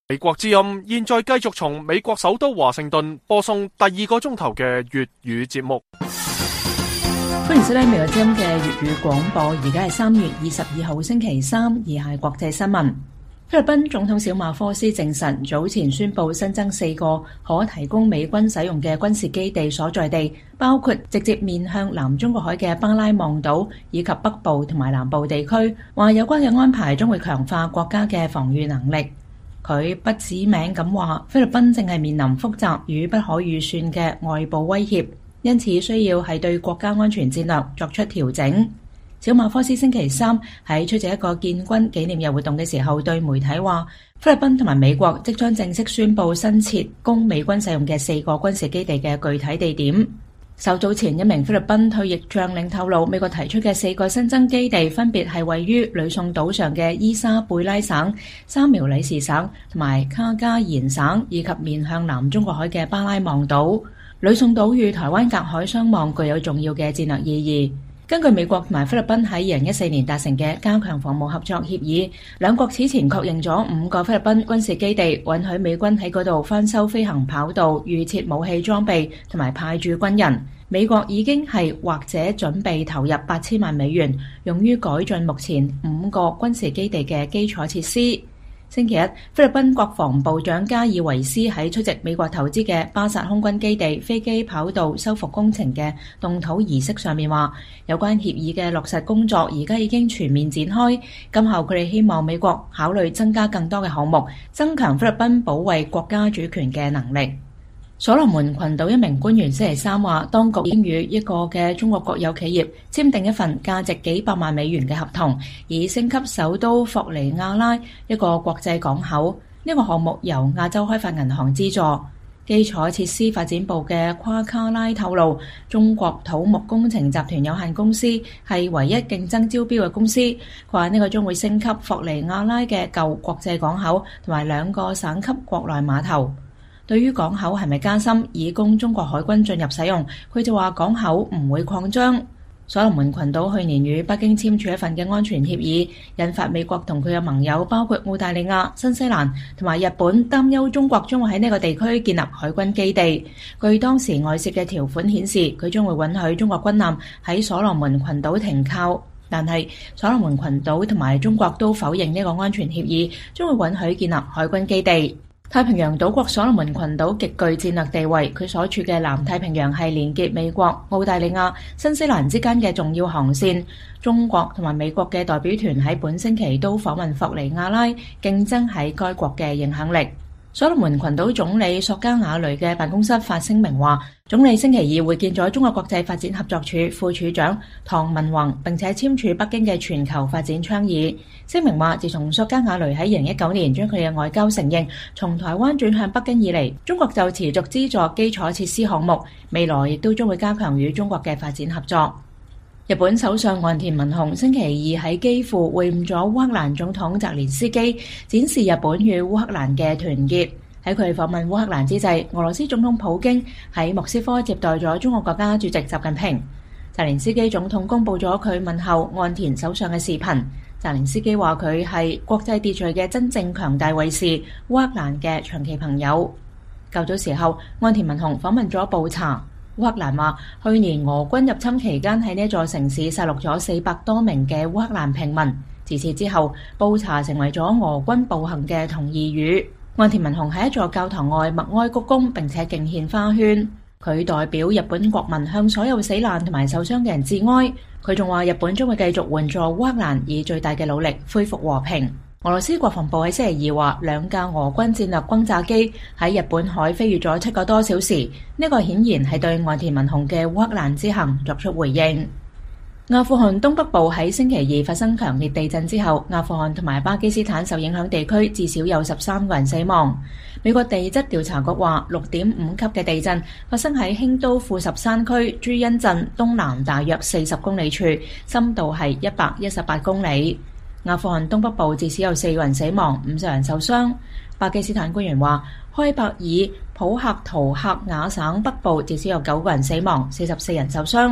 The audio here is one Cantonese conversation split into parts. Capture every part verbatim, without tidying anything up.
美國之音現在繼續從美國首都華盛頓播送第二個鐘頭嘅粵語節目。 歡迎收聽美國之音嘅粵語廣播。而家係三月二十二號星期三，以下係國際新聞。菲律賓總統小馬科斯證實，早前宣布新增四個可提供美軍使用嘅軍事基地所在地，包括直接面向南中國海嘅巴拉望島以及北部同埋南部地區。話有關嘅安排將會強化國家嘅防禦能力。佢不指名咁話，菲律賓正係面臨複雜與不可預算嘅外部威脅，因此需要係對國家安全戰略作出調整。小馬科斯星期三喺出席一個建軍紀念日活動嘅時候，對媒體話，菲律賓同埋美國即將正式宣布新設供美軍使用嘅四個軍事基地嘅具體地點。較早前一名菲律賓退役將領透露，美國提出嘅四個新增基地分別係位於呂宋島上嘅伊莎貝拉省、三苗里士省同埋卡加延省，以及面向南中國海嘅巴拉望島。呂宋島與台灣隔海相望，具有重要嘅戰略意義。根據美國同埋菲律賓喺二零一四年達成嘅加強防務合作協議，兩國此前確認咗五個菲律賓軍事基地，允許美軍喺嗰度翻修飛行跑道、預設武器裝備同埋派駐軍人。美國已經係或者準備投入八千萬美元，用於改進目前五個軍事基地嘅基礎設施。星期一，菲律賓國防部長加爾維斯喺出席美國投資嘅巴薩空軍基地飛機跑道修復工程嘅動土儀式上面話，有關協議嘅落實工作而家已經全面展開。今後佢哋希望美國考慮增加更多嘅項目，增強菲律賓保衛國家主權嘅能力。所羅門群島一名官員星期三話，當局已經與一個嘅中國國有企業簽訂一份價值幾百萬美元嘅合同，以升級首都霍尼亞拉一個國際港口。呢個項目由亞洲開發銀行資助。基礎設施發展部嘅夸卡拉透露，中國土木工程集團有限公司係唯一競爭招標嘅公司。佢話呢個將會升級霍尼亞拉嘅舊國際港口同埋兩個省級國內碼頭。對於港口係咪加深以供中國海軍進入使用，佢就話港口唔會擴張。所羅門群島去年與北京簽署一份嘅安全協議，引發美國同佢嘅盟友包括澳大利亞、新西蘭同埋日本擔憂中國將會喺呢個地區建立海軍基地。據當時外泄嘅條款顯示，佢將會允許中國軍艦喺所羅門群島停靠，但係所羅門群島同埋中國都否認呢個安全協議將會允許建立海軍基地。太平洋島國所羅門群島極具戰略地位，佢所處嘅南太平洋係連結美國、澳大利亞、新西蘭之間嘅重要航線。中國同埋美國嘅代表團喺本星期都訪問霍尼亞拉，競爭喺該國嘅影響力。所羅門群島總理索加瓦雷嘅辦公室發聲明話，總理星期二會見咗中國國際發展合作處副處長唐文宏，並且簽署北京嘅全球發展倡議。聲明話，自從索加瓦雷喺二零一九年將佢嘅外交承認從台灣轉向北京以嚟，中國就持續資助基礎設施項目，未來亦都將會加強與中國嘅發展合作。日本首相岸田文雄星期二喺基輔會晤咗烏克蘭總統澤連斯基，展示日本與烏克蘭嘅團結。喺佢訪問烏克蘭之際，俄羅斯總統普京喺莫斯科接待咗中國國家主席習近平。澤連斯基總統公佈咗佢問候岸田首相嘅視頻。澤連斯基話佢係國際秩序嘅真正強大衛士，烏克蘭嘅長期朋友。較早時候，岸田文雄訪問咗布查。烏克蘭話，去年俄軍入侵期間喺呢座城市殺戮咗四百多名嘅烏克蘭平民。自此之後，布查成為咗俄軍暴行嘅同義語。岸田文雄喺一座教堂外默哀鞠躬，並且敬獻花圈。佢代表日本國民向所有死難同埋受傷嘅人致哀。佢仲話，日本將會繼續援助烏克蘭，以最大嘅努力恢復和平。俄羅斯國防部喺星期二話，兩架俄軍戰略轟炸機喺日本海飛越咗七個多小時。呢個顯然係對岸田文雄嘅烏克蘭之行作出回應。阿富汗東北部喺星期二發生強烈地震之後，阿富汗同埋巴基斯坦受影響地區至少有十三個人死亡。美國地質調查局話，六點五級嘅地震發生喺興都庫什山區朱茵鎮東南大約四十公里處，深度係一百一十八公里。阿富汗東北部至少有四個人死亡，五十人受傷。巴基斯坦官員話，開伯爾普克圖克雅省北部至少有九個人死亡，四十四人受傷。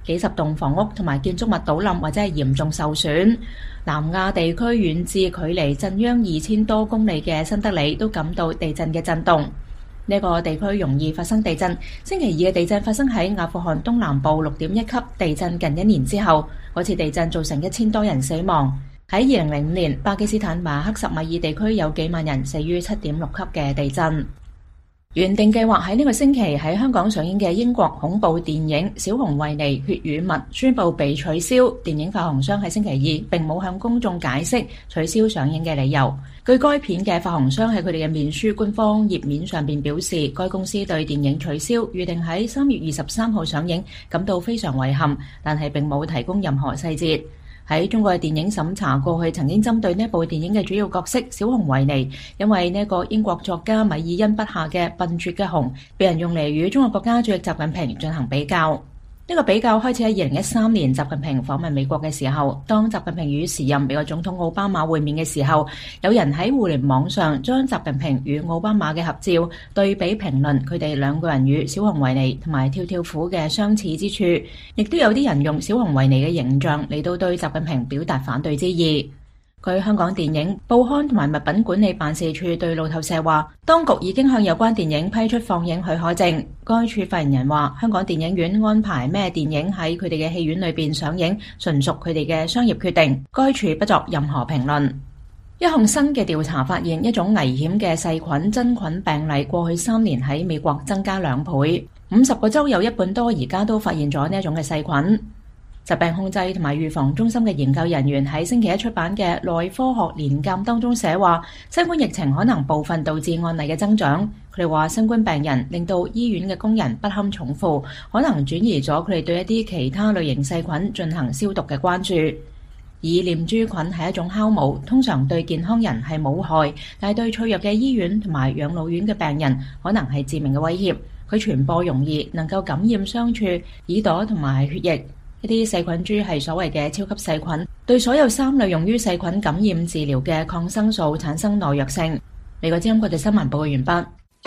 幾十棟房屋同埋建築物倒冧或者係嚴重受損。南亞地區遠至距離震央二千多公里嘅新德里都感到地震嘅震動。呢個地區容易發生地震。星期二嘅地震發生喺阿富汗東南部六點一級地震近一年之後，嗰次地震造成一千多人死亡。喺二零零五年，巴基斯坦馬克什米爾地區有幾萬人死於七點六級嘅地震。原定計劃喺呢個星期喺香港上映嘅英國恐怖電影《小熊維尼血與蜜》宣布被取消。電影發行商喺星期二並冇向公眾解釋取消上映嘅理由。據該片嘅發行商喺佢哋嘅面書官方頁面上邊表示，該公司對電影取消預定喺三月二十三號上映感到非常遺憾，但係並冇提供任何細節。喺中國嘅電影審查過去曾經針對呢部電影嘅主要角色小熊維尼，因為呢個英國作家米爾恩筆下嘅笨拙嘅熊，被人用嚟與中國國家主席習近平進行比較。呢個比較開始喺二零一三年習近平訪問美國嘅時候，當習近平與時任美國總統奧巴馬會面嘅時候，有人喺互聯網上將習近平與奧巴馬嘅合照對比評論佢哋兩個人與小熊維尼同埋跳跳虎嘅相似之處，亦都有啲人用小熊維尼嘅形象嚟到對習近平表達反對之意。據香港電影、報刊同埋物品管理辦事處對路透社話，當局已經向有關電影批出放映許可證。該處發言人話，香港電影院安排咩電影喺佢哋嘅戲院裏邊上映，純屬佢哋嘅商業決定。該處不作任何評論。一項新嘅調查發現，一種危險嘅細菌真菌病例過去三年喺美國增加兩倍，五十個州有一半多而家都發現咗呢一種嘅細菌。疾病控制同埋預防中心嘅研究人員喺星期一出版嘅內科學年鑑當中寫話，新冠疫情可能部分導致案例嘅增長。佢哋話新冠病人令到醫院嘅工人不堪重負，可能轉移咗佢哋對一啲其他類型細菌進行消毒嘅關注。以念珠菌係一種酵母，通常對健康人係冇害，但係對脆弱嘅醫院同埋養老院嘅病人可能係致命嘅威脅。佢傳播容易，能夠感染傷處、耳朵同埋血液。一啲細菌株係所謂嘅超級細菌，對所有三類用於細菌感染治療嘅抗生素產生耐藥性。美國之音國際新聞報告完畢。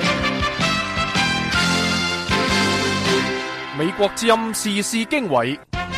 美國之音時事經緯。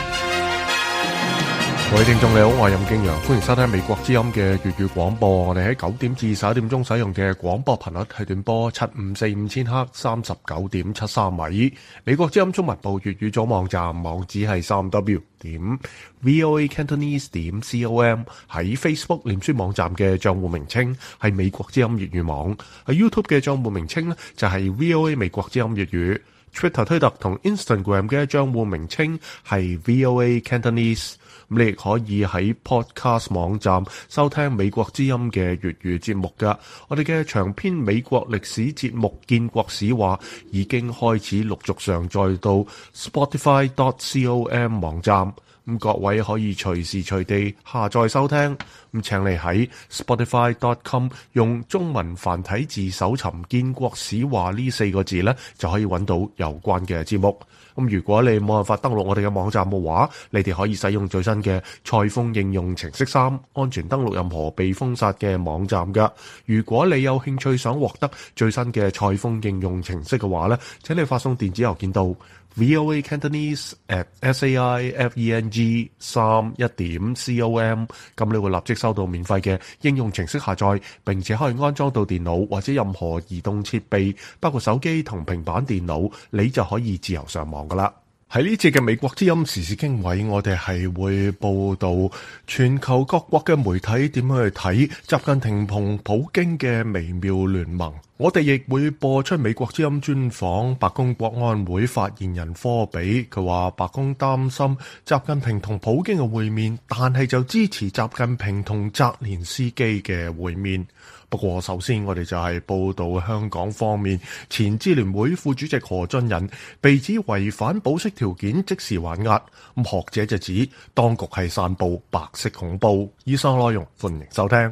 各位聽眾你好，我係任敬陽，歡迎收聽美國之音嘅粵語廣播。我哋喺九點至十一點鐘使用嘅廣播頻率係短波七五四五千赫，三十九點七三米。美國之音中文部粵語組網站網址係三 w 點 voa cantonese 點 com。喺 Facebook 臉書網站嘅賬戶名稱係美國之音粵語網。喺 YouTube 嘅賬戶名稱呢就係 VOA 美國之音粵語。Twitter 推特同 Instagram 嘅賬戶名稱係 VOA Cantonese。咁你亦可以喺 Podcast 網站收聽美國之音嘅粵語節目噶。我哋嘅長篇美國歷史節目《建國史話》已經開始陸續上載到 Spotify dot com 網站。咁各位可以隨時隨地下載收聽。咁請你喺 Spotify dot com 用中文繁體字搜尋《建國史話》呢四個字呢，就可以揾到有關嘅節目。咁如果你冇辦法登錄我哋嘅網站嘅話，你哋可以使用最新嘅蔡豐應用程式三，安全登錄任何被封殺嘅網站噶。如果你有興趣想獲得最新嘅蔡豐應用程式嘅話呢，請你發送電子郵件到 voa cantonese at saifeng 三一點 com， 咁你會立即收到免費嘅應用程式下載，並且可以安裝到電腦或者任何移動設備，包括手機同平板電腦，你就可以自由上網噶啦。喺呢節嘅美國之音時事經緯，我哋係會報道全球各國嘅媒體點樣去睇習近平同普京嘅微妙聯盟。我哋亦會播出美國之音專訪白宮國安會發言人科比，佢話白宮擔心習近平同普京嘅會面，但係就支持習近平同澤連斯基嘅會面。不過首先我哋就係報道香港方面，前支聯會副主席何俊仁被指違反保釋條件即時還押，咁學者就指當局係散布白色恐怖。以上內容歡迎收聽。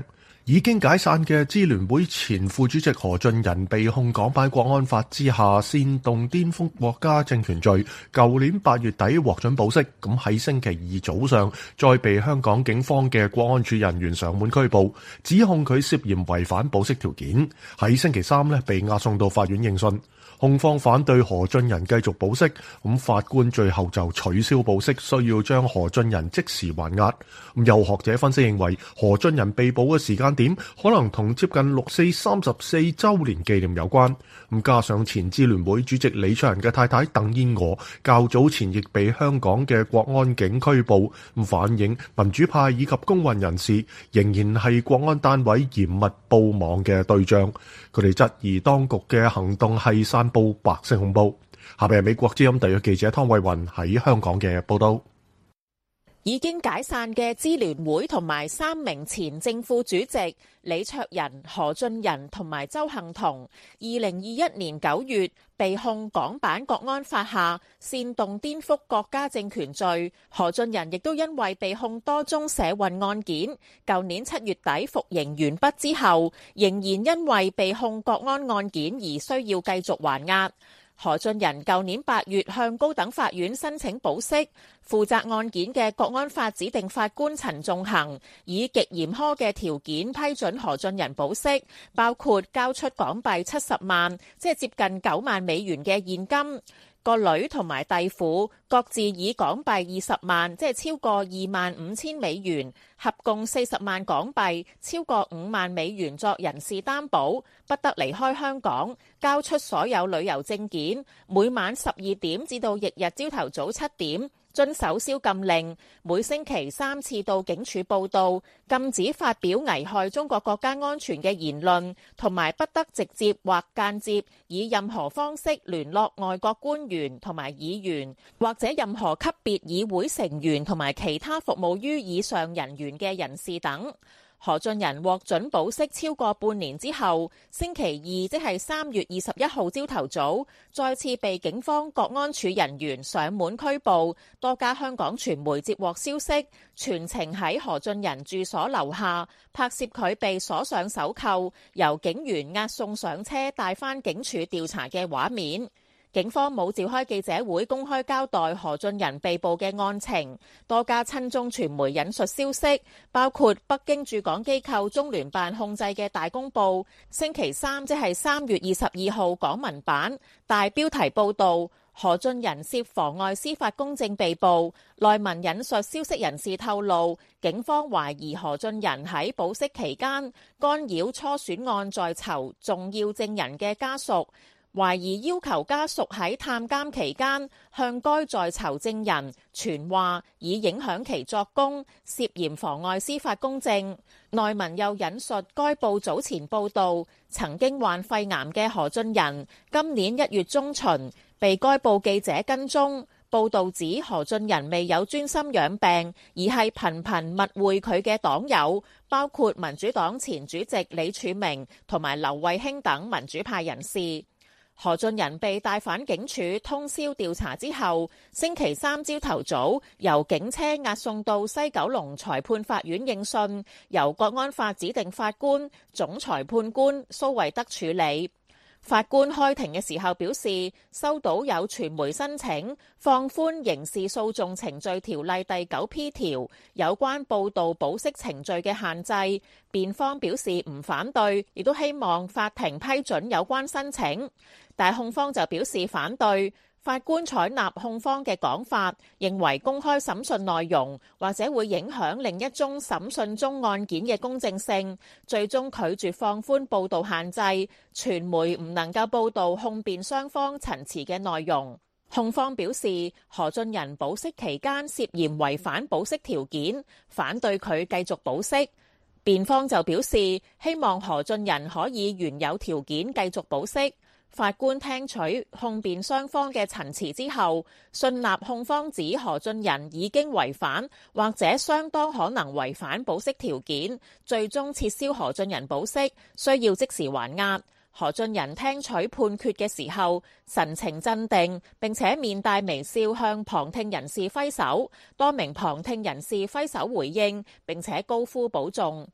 已經解散嘅支聯會前副主席何俊仁被控港版國安法之下煽動顛覆國家政權罪，舊年八月底獲准保釋，咁喺星期二早上再被香港警方嘅國安處人員上門拘捕，指控佢涉嫌違反保釋條件，喺星期三呢被押送到法院應訊。控方反對何俊仁繼續保釋，咁法官最後就取消保釋，需要將何俊仁即時還押。咁有學者分析認為，何俊仁被捕嘅時間點可能同接近六四三十四週年紀念有關。咁加上前支聯會主席李卓人嘅太太鄧燕娥較早前亦被香港嘅國安警拘捕，咁反映民主派以及公運人士仍然係國安單位嚴密布網嘅對象。佢哋質疑當局嘅行動係散佈白色恐怖。下邊係美國之音特約記者湯慧雲喺香港嘅報道。 已經解散嘅支聯會同埋三名前正副主席李卓人、何俊仁同埋鄒幸彤，二零二一年九月被控港版國安法下煽動顛覆國家政權罪。何俊仁亦都因為被控多宗社運案件，舊年七月底服刑完畢之後，仍然因為被控國安案件而需要繼續還押。何俊仁舊年八月向高等法院申請保釋，負責案件嘅國安法指定法官陳仲衡以極嚴苛嘅條件批准何俊仁保釋，包括交出港幣七十萬，即係接近九萬美元嘅現金。個女同埋弟婦各自以港幣二十萬，即係超過二萬五千美元，合共四十萬港幣，超過五萬美元作人事擔保，不得離開香港，交出所有旅遊證件，每晚十二點至到翌日朝頭早七點，遵守宵禁令，每星期三次到警署報到，禁止發表危害中國國家安全嘅言論，同埋不得直接或間接以任何方式聯絡外國官員同埋議員，或者任何級別議會成員同埋其他服務於以上人員嘅人士等。何俊仁獲准保釋超過半年之後，星期二即係三月二十一號朝頭早，再次被警方國安處人員上門拘捕。多家香港傳媒接獲消息，全程喺何俊仁住所樓下拍攝佢被鎖上手扣，由警員押送上車帶返警署調查嘅畫面。警方冇召開記者會公開交代何俊仁被捕嘅案情。多家親中傳媒引述消息，包括北京駐港機構中聯辦控制嘅大公報，星期三即係三月二十二號港聞版大標題報導，何俊仁涉妨礙司法公正被捕。內文引述消息人士透露，警方懷疑何俊仁喺保釋期間干擾初選案在囚重要證人嘅家屬，懷疑要求家屬喺探監期間向該在囚證人傳話，以影響其作供，涉嫌妨礙司法公正。內文又引述該報早前報導，曾經患肺癌嘅何俊仁今年一月中旬被該報記者跟蹤，報導指何俊仁未有專心養病，而係頻頻密會佢嘅黨友，包括民主黨前主席李柱銘同埋劉慧卿等民主派人士。何俊仁被帶返警署通宵調查之後，星期三朝頭早由警車押送到西九龍裁判法院應訊，由國安法指定法官總裁判官蘇惠德處理。法官開庭嘅時候表示，收到有傳媒申請放寬刑事訴訟程序條例第九 P 條有關報道保釋程序嘅限制，辯方表示唔反對，亦都希望法庭批准有關申請，但控方就表示反對。法官採納控方嘅講法，認為公開審訊內容或者會影響另一宗審訊中案件嘅公正性，最終拒絕放寬報導限制，傳媒唔能夠報導控辯雙方陳詞嘅內容。控方表示，何俊仁保釋期間涉嫌違反保釋條件，反對佢繼續保釋。辯方就表示，希望何俊仁可以原有條件繼續保釋。法官聽取控辯雙方嘅陳詞之後，信納控方指何俊仁已經違反或者相當可能違反保釋條件，最終撤銷何俊仁保釋，需要即時還押。何俊仁聽取判決嘅時候，神情鎮定，並且面帶微笑向旁聽人士揮手，多名旁聽人士揮手回應，並且高呼保重。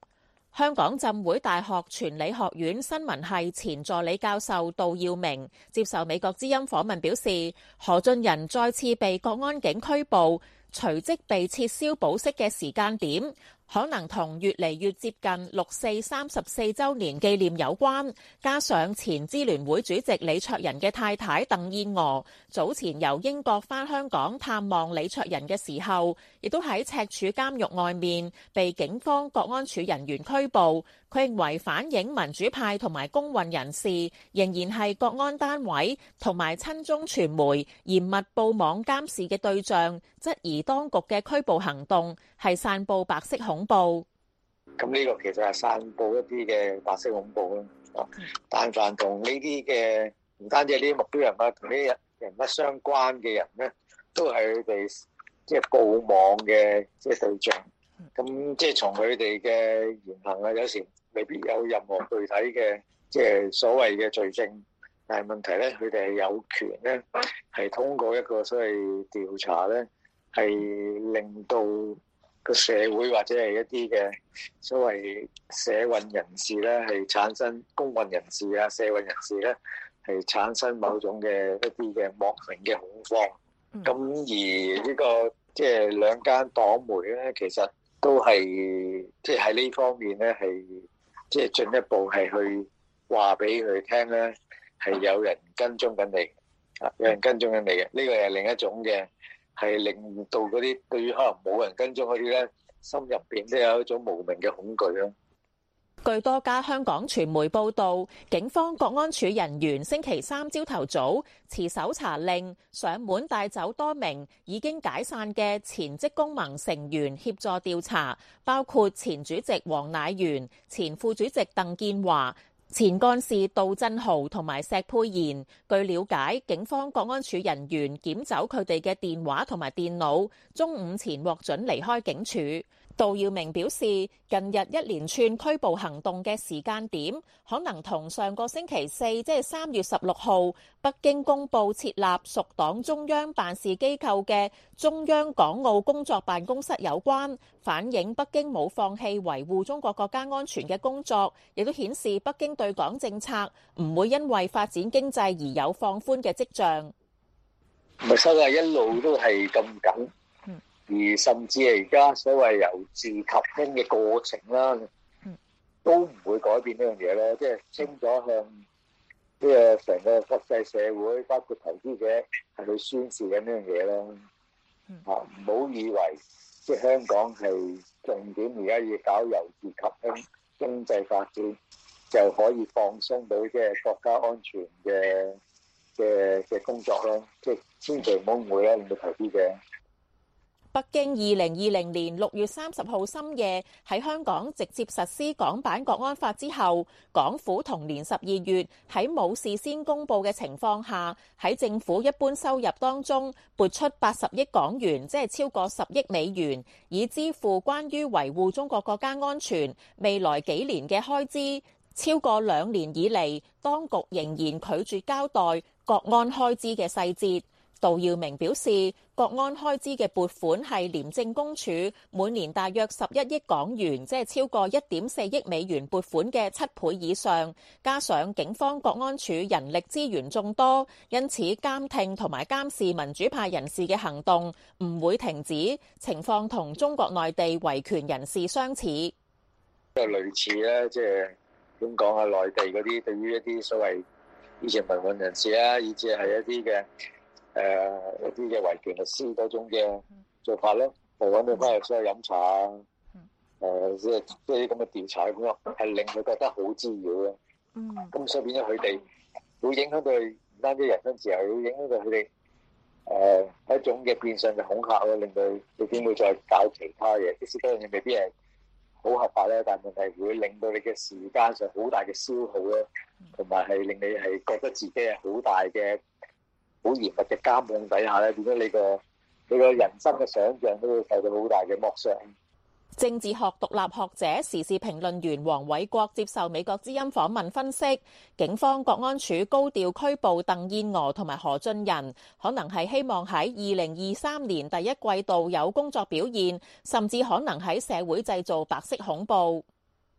香港浸會大學傳理學院新聞系前助理教授杜耀明接受美國之音訪問表示，何俊仁再次被國安警拘捕，隨即被撤銷保釋嘅時間點，可能同越嚟越接近六四三十四週年紀念有關，加上前支聯會主席李卓人嘅太太鄧燕娥早前由英國返香港探望李卓人嘅時候，亦都喺赤柱監獄外面被警方國安處人員拘捕。佢認為反映民主派同埋公運人士仍然係國安單位同埋親中傳媒嚴密布網監視嘅對象，質疑當局嘅拘捕行動係散佈白色恐怖。 咁呢個其實係散佈一啲嘅白色恐怖咯。但凡同呢啲嘅唔單止係呢啲目標人物，同呢啲人物相關嘅人咧，都係佢哋即係布網嘅即係對象。咁即係從佢哋嘅言行啊，有時未必有任何具體嘅即係所謂嘅罪證，但係問題咧，佢哋係有權咧，係通過一個所謂調查咧，係令到個社會或者係一啲嘅所謂社運人士咧，係產生公運人士啊、社運人士咧，係產生某種嘅一啲嘅莫名嘅恐慌。咁而呢個即係兩間黨媒咧，其實都係即係喺呢方面咧，係即係進一步係去話俾佢聽咧，係有人跟蹤緊你，啊，有人跟蹤緊你嘅。呢個係另一種嘅，係令到嗰啲對於可能冇人跟蹤嗰啲咧，心入邊都有一種無名嘅恐懼咯。 據多家香港傳媒報道，警方國安處人員星期三朝頭早持搜查令上門帶走多名已經解散嘅前職工盟成員協助調查，包括前主席黃乃元、前副主席鄧建華、前幹事杜振豪同埋石佩賢。據了解，警方國安處人員檢走佢哋嘅電話同埋電腦，中午前獲准離開警署。杜耀明表示，近日一連串拘捕行動嘅時間點，可能同上個星期四，即係三月十六號，北京公佈設立屬黨中央辦事機構嘅中央港澳工作辦公室有關，反映北京冇放棄維護中國國家安全嘅工作，亦都顯示北京對港政策唔會因為發展經濟而有放寬嘅跡象。 唔係收係一路都係咁緊。而甚至係而家所謂由治及興嘅過程啦，都唔會改變呢樣嘢咯。即係清楚向即係成個國際社會，包括投資者係去宣示緊呢樣嘢咯。啊，唔好以為即係香港係重點，而家要搞由治及興經濟發展，就可以放鬆到即係國家安全嘅嘅嘅工作咯。即係千祈唔好誤會啦，令到投資者。 北京二零二零年六月三十號深夜喺香港直接實施港版國安法之後，港府同年十二月喺冇事先公佈嘅情況下，喺政府一般收入當中撥出八十億港元，即係超過十億美元，以支付關於維護中國國家安全未來幾年嘅開支。超過兩年以嚟，當局仍然拒絕交代國安開支嘅細節。杜耀明表示，國安開支嘅撥款係廉政公署每年大約十一億港元，即係超過一點四億美元撥款嘅七倍以上。加上警方國安處人力資源眾多，因此監聽同埋監視民主派人士嘅行動唔會停止，情況同中國內地維權人士相似。 即係類似咧，即係點講啊？內地嗰啲對於一啲所謂以前民運人士啊，以至係一啲嘅。誒、呃、一啲嘅維權律師嗰種嘅做法咧，就揾佢翻嚟出去飲茶啊，誒即係即係啲咁嘅調查咁樣，係令佢覺得好滋擾嘅。嗯，咁所以變咗佢哋會影響到佢唔單止人身自由，會影響到佢哋誒一種嘅變相嘅恐嚇咯，令到佢點會再搞其他嘢？即使嗰樣嘢未必係好合法咧，但係問題會令到你嘅時間上好大嘅消耗咧，同埋係令你係覺得自己係好大嘅。好嚴密嘅監控底下咧，變咗你個你個人生嘅想像都會受到好大嘅剝削。 政治學獨立學者、時事評論員黃偉國接受美國之音訪問分析，警方國安處高調拘捕鄧燕娥同埋何俊仁，可能係希望喺二零二三年第一季度有工作表現，甚至可能喺社會製造白色恐怖。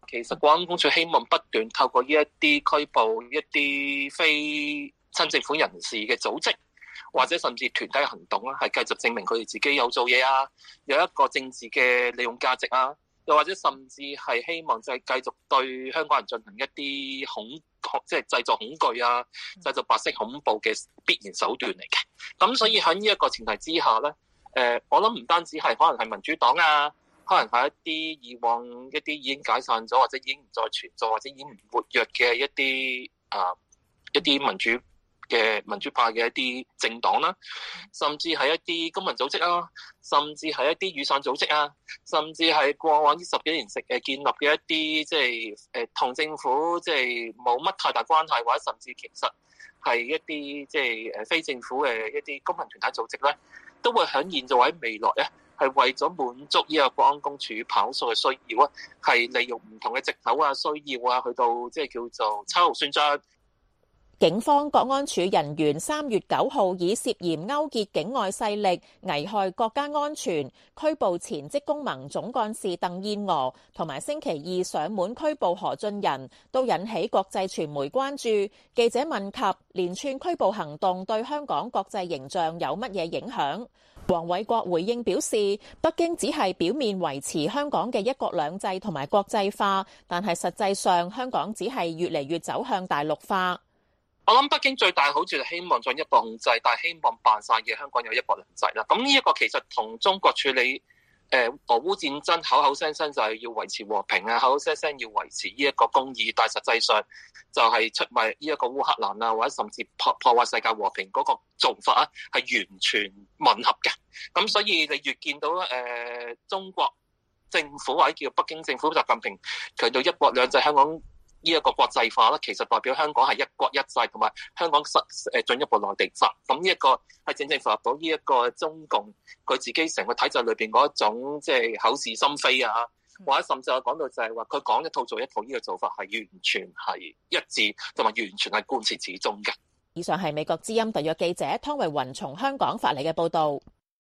其實國安公署希望不斷透過呢一啲拘捕一啲非親政府人士嘅組織，或者甚至團體行動啦，係繼續證明佢哋自己有做嘢啊，有一個政治嘅利用價值啊，又或者甚至係希望就係繼續對香港人進行一啲恐，即係製造恐懼啊，製造白色恐怖嘅必然手段嚟嘅。咁所以喺呢一個前提之下咧，誒、呃，我諗唔單止係可能係民主黨啊，可能係一啲以往一啲已經解散咗或者已經唔再存在或者已經唔活躍嘅一啲啊、呃、一啲民主嘅民主派嘅一啲政黨啦，甚至係一啲公民組織啊，甚至係一啲雨傘組織啊，甚至係過往呢十幾年食誒建立嘅一啲即係誒同政府即係冇乜太大關係，或者甚至其實係一啲即係誒非政府嘅一啲公民團體組織咧，都會喺現在或者未來咧，係為咗滿足呢個國安公署跑數嘅需要啊，係利用唔同嘅藉口啊、需要啊，去到即係叫做秋後算賬。 警方國安處人員三月九號以涉嫌勾結境外勢力危害國家安全拘捕前職工盟總幹事鄧燕娥，同埋星期二上門拘捕何俊仁，都引起國際傳媒關注。記者問及連串拘捕行動對香港國際形象有乜嘢影響？黃偉國回應表示，北京只係表面維持香港嘅一國兩制同埋國際化，但係實際上香港只係越嚟越走向大陸化。 我諗北京最大好處係希望進一步控制，但係希望扮晒嘅香港有一國兩制啦。咁呢一個其實同中國處理誒、呃、俄烏戰爭口口聲聲就係要維持和平啊，口口聲聲要維持呢一個公義，但係實際上就係出賣呢一個烏克蘭啊，或者甚至破破壞世界和平嗰個做法啊，係完全吻合嘅。咁所以你越見到誒、呃、中國政府或者叫北京政府習近平強調一國兩制，香港呢一個國際化咧，其實代表香港係一國一制，同埋香港實誒進一步內地化。咁呢一個係正正符合到呢一個中共佢自己成個體制裏邊嗰一種即係口是心非啊，或者甚至我講到就係話佢講一套做一套，呢個做法係完全係一致，同埋完全係貫徹始終嘅。 以上係美國之音特約記者湯慧雲從香港發嚟嘅報導。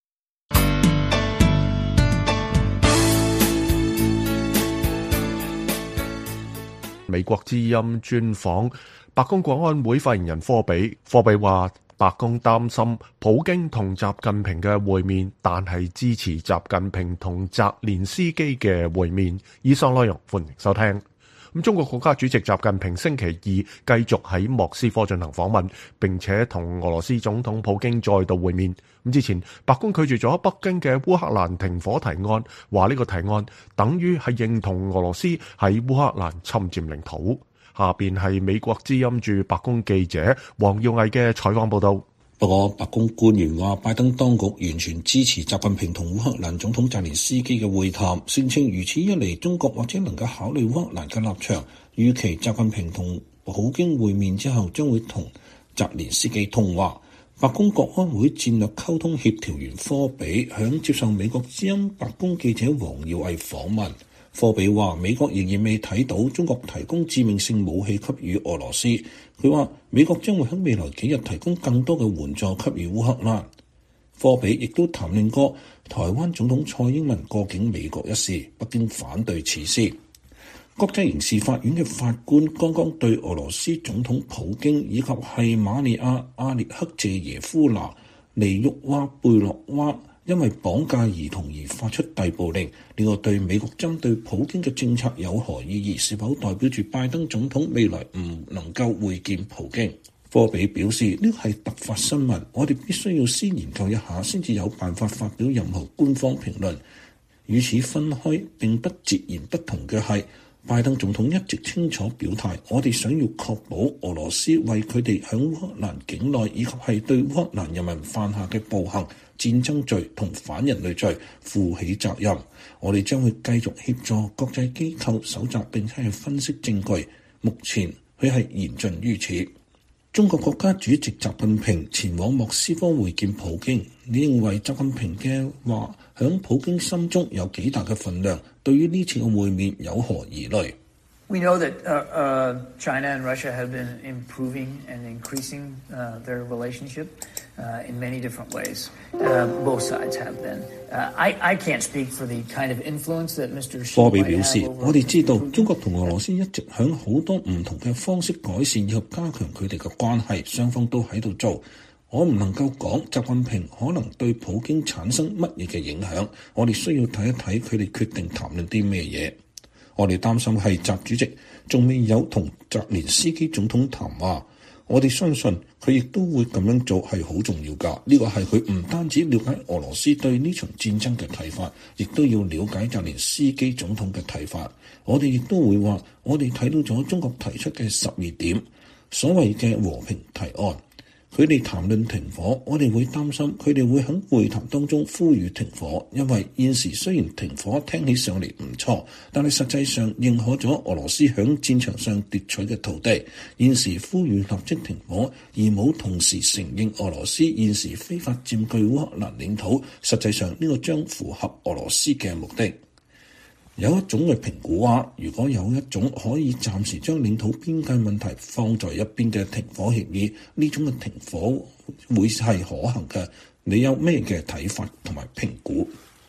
美國之音專訪白宮國安會發言人科比，科比話白宮擔心普京同習近平嘅會面，但係支持習近平同澤連斯基嘅會面。以上內容歡迎收聽。咁中國國家主席習近平星期二繼續喺莫斯科進行訪問，並且同俄羅斯總統普京再度會面。咁之前白宮拒絕咗北京嘅烏克蘭停火提案，話呢個提案等於係認同俄羅斯喺烏克蘭侵佔領土。下邊係美國之音駐白宮記者黃耀毅嘅採訪報道。 不過白宮官員話，拜登當局完全支持習近平同烏克蘭總統澤連斯基嘅會談，聲稱如此一嚟，中國或者能夠考慮烏克蘭嘅立場。預期習近平同普京會面之後，將會同澤連斯基通話。白宮國安會戰略溝通協調員科比響接受美國之音白宮記者黃耀毅訪問。科比話：美國仍然未睇到中國提供致命性武器給予俄羅斯。佢話美國將會喺未來幾日提供更多嘅援助給予烏克蘭。科比亦都談論過台灣總統蔡英文過境美國一事，北京反對此事。國際刑事法院嘅法官剛剛對俄羅斯總統普京以及係馬利亞·阿列克謝耶夫娜、尼沃娃·貝洛娃因為綁架兒童而發出逮捕令，呢個對美國針對普京嘅政策有何意義？是否代表住拜登總統未來唔能夠會見普京？科比表示，呢個係突發新聞，我哋必須要先研究一下，先至有辦法發表任何官方評論。與此分開並不截然不同嘅係，拜登總統一直清楚表態，我哋想要確保俄羅斯為佢哋響烏克蘭境內以及係對烏克蘭人民犯下嘅暴行、戰爭罪同反人類罪負起責任。我哋將會繼續協助國際機構搜集並且係分析證據。目前佢係言盡於此。中國國家主席習近平前往莫斯科會見普京，你認為習近平嘅話響普京心中有幾大嘅分量？對於呢次嘅會面有何疑慮？ We know that uh, uh, China and Russia have been improving and increasing uh, their relationship. Uh, in many different ways, uh, both sides have been. Uh, I, I can't speak for the kind of influence that Mister Xi 科比表 might 示： have over 我哋知道中國同俄羅斯一直響好多唔同嘅方式改善以及加強佢哋嘅關係，雙方都喺度做。我唔能夠講習近平可能對普京產生乜嘢嘅影響，我哋需要睇一睇佢哋決定談論啲咩嘢。我哋擔心係習主席仲未有同澤連斯基總統談話。我哋相信佢亦都會咁樣做係好重要㗎。呢個係佢唔單止了解俄羅斯對呢場戰爭嘅睇法，亦都要了解澤連斯基總統嘅睇法。我哋亦都會話，我哋睇到咗中國提出嘅十二點所謂嘅和平提案。佢哋談論停火，我哋會擔心佢哋會喺會談當中呼籲停火，因為現時雖然停火聽起上嚟唔錯，但係實際上認可咗俄羅斯響戰場上奪取嘅土地。現時呼籲立即停火，而冇同時承認俄羅斯現時非法佔據烏克蘭領土，實際上呢個將符合俄羅斯嘅目的。有一種嘅評估話，如果有一種可以暫時將領土邊界問題放在一邊嘅停火協議，呢種嘅停火會係可行嘅。你有咩嘅睇法同埋評估？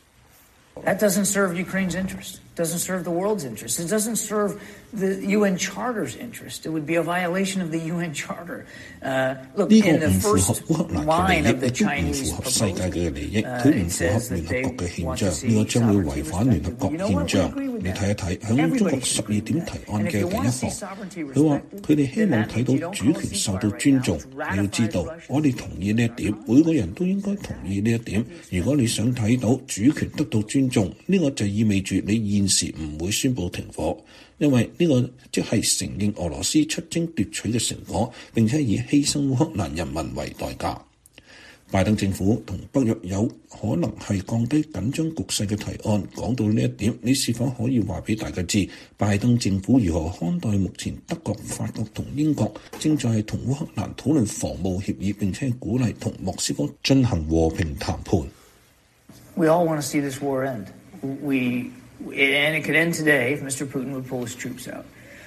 That doesn't serve Ukraine's interest. It doesn't serve the world's interest. It doesn't serve the U N Charter's interest. It would be a violation of the U N Charter. Uh, look, 呢個 in the 唔符合 first 烏克蘭嘅 line 利益， of the 亦都唔 Chinese 符合世界 proposal, 嘅利益， uh, 佢唔 it 符合 says 聯 that 合 they 國嘅憲 want 章， to see 呢個將會 sovereignty 違反聯合國 respected. You know 憲 what? We 章。 agree with 你 that. 睇一睇響中國十二點提案嘅第一項，佢話佢哋希望睇到主權受到尊重。你要知道，我哋同意呢一點，每個人都應該同意呢一點。如果你想睇到主權得到尊重，呢個就意味住你現時唔會宣布停火，因為呢個即係承認俄羅斯出征奪取嘅成果，並且以犧牲烏克蘭人民為代價。拜登政府同北約有可能係降低緊張局勢嘅提案。講到呢一點，你是否可以話俾大家知，拜登政府如何看待目前德國、法國同英國正在同烏克蘭討論防務協議，並且鼓勵同莫斯科進行和平談判？ We all want to see this war end. We, and it could end today if Mister Putin would pull his troops out.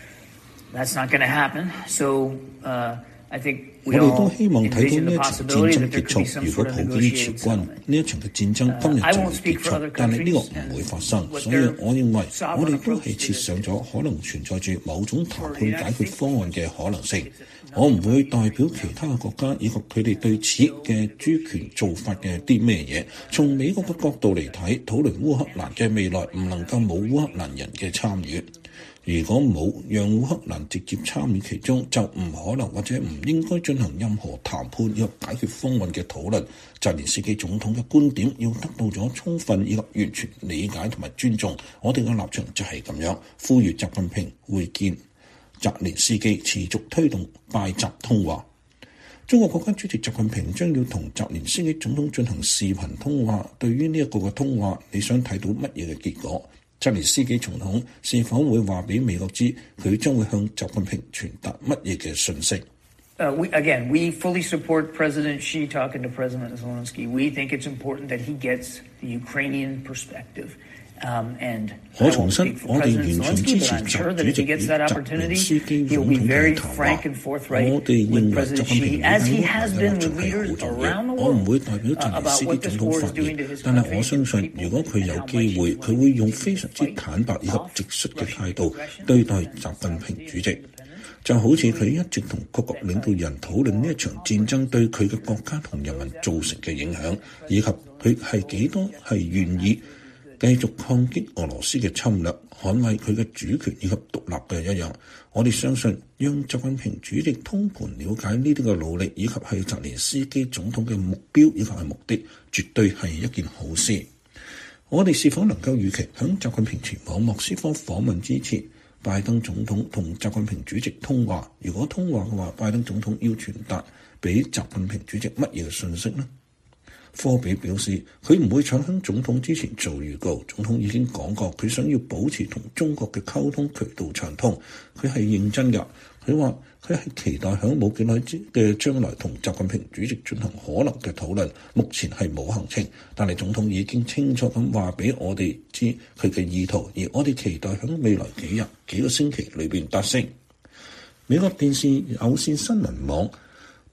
That's not going to happen. So, uh, I think 我 we 哋 all 都希望睇 envision 到呢 the 一場戰 possibility 爭 that there 結 could be 束。 some 如果 sort of 普京撤 negotiated 軍， settlement. 呢一場嘅戰爭今日就會結束，但係呢個唔會發生。所以我認為我哋都係設想咗可能存在住某種談判解決方案嘅可能性。我唔會代表其他嘅國家以及佢哋對此嘅主權做法嘅啲咩嘢。從美國嘅角度嚟睇，討論烏克蘭嘅未來唔能夠冇烏克蘭人嘅參與。如果冇讓烏克蘭直接參與其中，就唔可能或者唔應該進行任何談判以及解決方案嘅討論。澤連斯基總統嘅觀點要得到咗充分以及完全理解同埋尊重。我哋嘅立場就係咁樣，呼籲習近平會見澤連斯基，持續推動拜習通話。中國國家主席習近平將要同澤連斯基總統進行視頻通話。對於呢一個嘅通話，你想睇到乜嘢嘅結果？澤連斯基總統是否會話俾美國知佢將會向習近平傳達乜嘢嘅訊息？ Uh, we, again, we fully support President Xi talking to President Zelensky. We think it's important that he gets the Ukrainian perspective. Um, and 我重申，我哋完全支持習主席與澤連斯基總統嘅談話。我哋認為習近平了解烏克蘭嘅立場係好重要。我唔會代表澤連斯基總統發言，但係我相信，如果佢有機會，佢會用非常之坦白以及直率嘅態度對待習近平主席。就好似佢一直同各國領導人討論呢一場戰爭對佢嘅國家同人民造成嘅影響，以及佢係幾多係願意繼續抗擊俄羅斯嘅侵略，捍衛佢嘅主權以及獨立嘅一樣。我哋相信，讓習近平主席通盤了解呢啲嘅努力，以及係澤連斯基總統嘅目標以及係目的，絕對係一件好事。我哋是否能夠預期響習近平前往莫斯科訪問之前，拜登總統同習近平主席通話？如果通話嘅話，拜登總統要傳達俾習近平主席乜嘢嘅訊息呢？科比表示，佢唔會搶喺總統之前做預告。總統已經講過，佢想要保持同中國嘅溝通渠道暢通。佢係認真㗎。佢話佢係期待喺冇幾耐嘅將來同習近平主席進行可能嘅討論。目前係冇行程，但係總統已經清楚咁話俾我哋知佢嘅意圖，而我哋期待喺未來幾日幾個星期裏邊達成。美國電視有線新聞網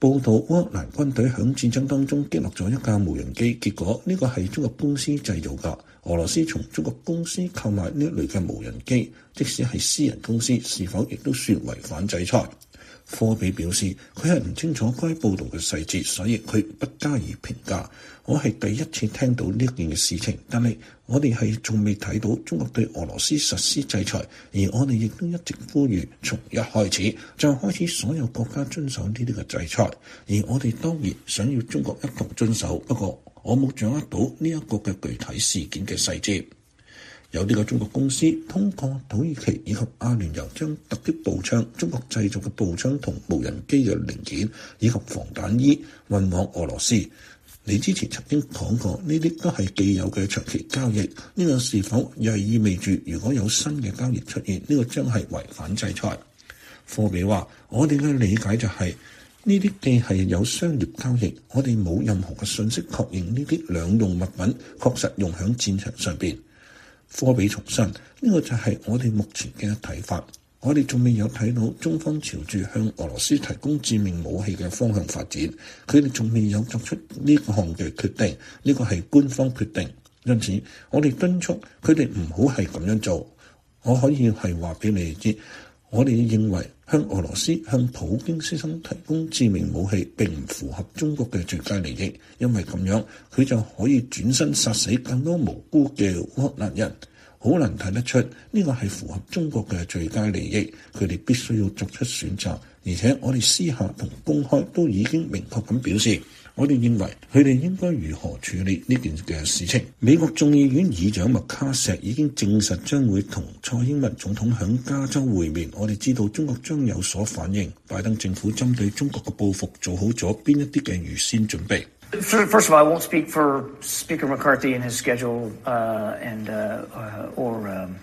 報道烏克蘭軍隊響戰爭當中擊落咗一架無人機，結果呢個係中國公司製造㗎。俄羅斯從中國公司購買呢一類嘅無人機，即使係私人公司，是否亦都算違反制裁？科比表示佢係唔清楚該報導嘅細節，所以佢不加以評價。我係第一次聽到呢件嘅事情，但係我哋係仲未睇到中國對俄羅斯實施制裁，而我哋亦都一直呼籲從一開始就開始所有國家遵守呢啲嘅制裁，而我哋當然想要中國一同遵守，不過我冇掌握到呢一個嘅具體事件嘅細節。有呢個中國公司通過土耳其以及阿聯酋將突擊步槍、中國製造嘅步槍同無人機嘅零件以及防彈衣運往俄羅斯。你之前曾經講過，呢啲都係既有嘅長期交易，呢個是否又係意味住如果有新嘅交易出現，呢個將係違反制裁？科比話：我哋嘅理解就係呢啲既係有商業交易，我哋冇任何嘅信息確認呢啲兩用物品確實用喺戰場上邊。科比重申，呢個就係我哋目前嘅睇法。我哋仲未有睇到中方朝住向俄羅斯提供致命武器嘅方向發展，佢哋仲未有作出呢個項嘅決定，呢個係官方決定。因此，我哋敦促佢哋唔好係咁樣做。我可以係話俾你哋知，我哋認為向俄羅斯、向普京先生提供致命武器並唔符合中國嘅最佳利益，因為咁樣佢就可以轉身殺死更多無辜嘅烏克蘭人。好難睇得出呢個係符合中國嘅最佳利益，佢哋必須要作出選擇，而且我哋私下同公開都已經明確咁表示，我哋認為佢哋應該如何處理呢件嘅事情。美國眾議院議長麥卡錫已經證實將會同蔡英文總統響加州會面，我哋知道中國將有所反應，拜登政府針對中國嘅報復做好咗邊一啲嘅預先準備。 First of all, I won't speak for Speaker McCarthy and his schedule, uh, and uh, uh, or um,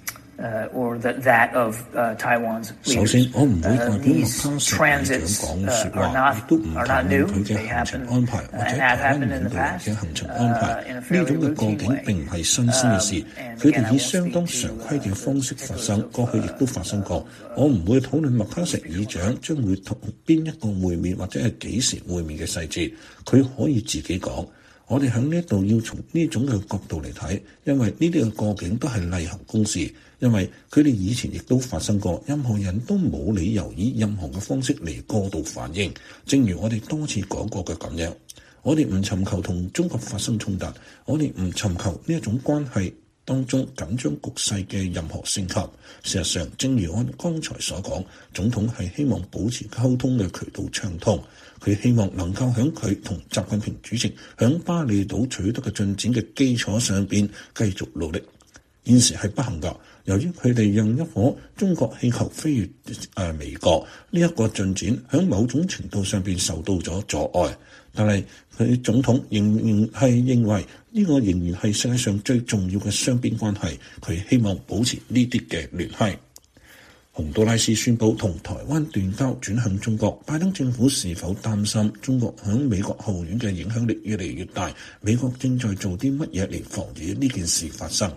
uh, or that that of uh, Taiwan's leaders. 首先，我唔會代表 Uh, 麥 these 卡錫議長 transits 講 uh, 説 are 話， not 亦都唔 are 談 not 論 new. 佢嘅 They 行程 happen 安排，或 and 者 have 台灣 happened 領 in the 導人 past 嘅行程安排。 uh, in a 呢 fairly 種嘅過 routine 境 way. 並唔係新鮮嘅事， And 佢 again, 哋 I 以 won't 相當 speak 常 to 規嘅 uh, 方式 the 發生， particulars 過去亦都發生過。我唔會討論麥卡錫議長將會同邊一個會面或者係幾時會面嘅細節，佢可以自己講。我哋喺呢度要從呢種嘅角度嚟睇，因為呢啲嘅過境都係例行公事，因為佢哋以前亦都發生過，任何人都冇理由以任何嘅方式嚟過度反應。正如我哋多次講過嘅咁樣，我哋唔尋求同中國發生衝突，我哋唔尋求呢一種關係當中緊張局勢嘅任何升級。事實上，正如我剛才所講，總統係希望保持溝通嘅渠道暢通，佢希望能夠喺佢同習近平主席喺巴厘島取得嘅進展嘅基礎上邊繼續努力。現時係不行㗎，由於佢哋讓一顆中國氣球飛越誒、呃、美國，呢、這、一個進展喺某種程度上邊受到咗阻礙。但係佢總統仍然係認為呢個仍然係世界上最重要嘅雙邊關係，佢希望保持呢啲嘅聯繫。洪都拉斯宣布同台灣斷交，轉向中國。拜登政府是否擔心中國響美國後院嘅影響力越嚟越大？美國正在做啲乜嘢嚟防止呢件事發生？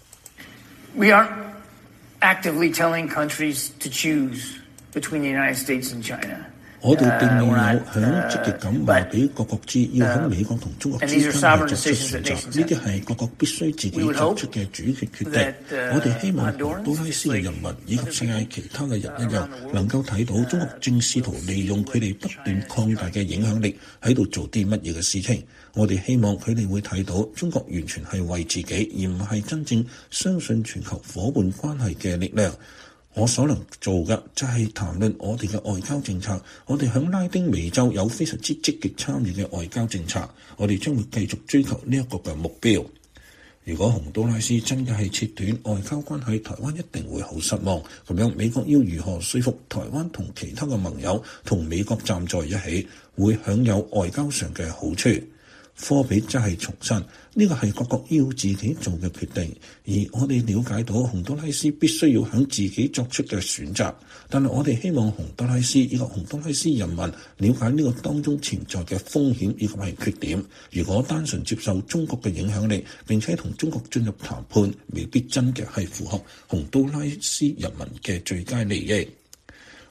We aren't actively telling countries to choose between the United States and China. 我哋並未有響積極咁話俾各國知，要喺美國同中國之間係作出選擇。呢啲係各國必須自己作出嘅主權決定。我哋希望洪都拉斯嘅人民以及世界其他嘅人一樣，能夠睇到中國正試圖利用佢哋不斷擴大嘅影響力喺度做啲乜嘢嘅事情。我哋希望佢哋會睇到中國完全係為自己，而唔係真正相信全球夥伴關係嘅力量。我所能做嘅就係談論我哋嘅外交政策。我哋響拉丁美洲有非常之積極參與嘅外交政策，我哋將會繼續追求呢一個嘅目標。如果洪都拉斯真嘅係切斷外交關係，台灣一定會好失望。咁樣美國要如何說服台灣同其他嘅盟友同美國站在一起，會享有外交上嘅好處？科比真係重申，呢個係各國要自己做嘅決定，而我哋了解到洪都拉斯必須要響自己作出嘅選擇，但係我哋希望洪都拉斯以及洪都拉斯人民了解呢個當中潛在嘅風險以及係缺點。如果單純接受中國嘅影響力，並且同中國進入談判，未必真嘅係符合洪都拉斯人民嘅最佳利益。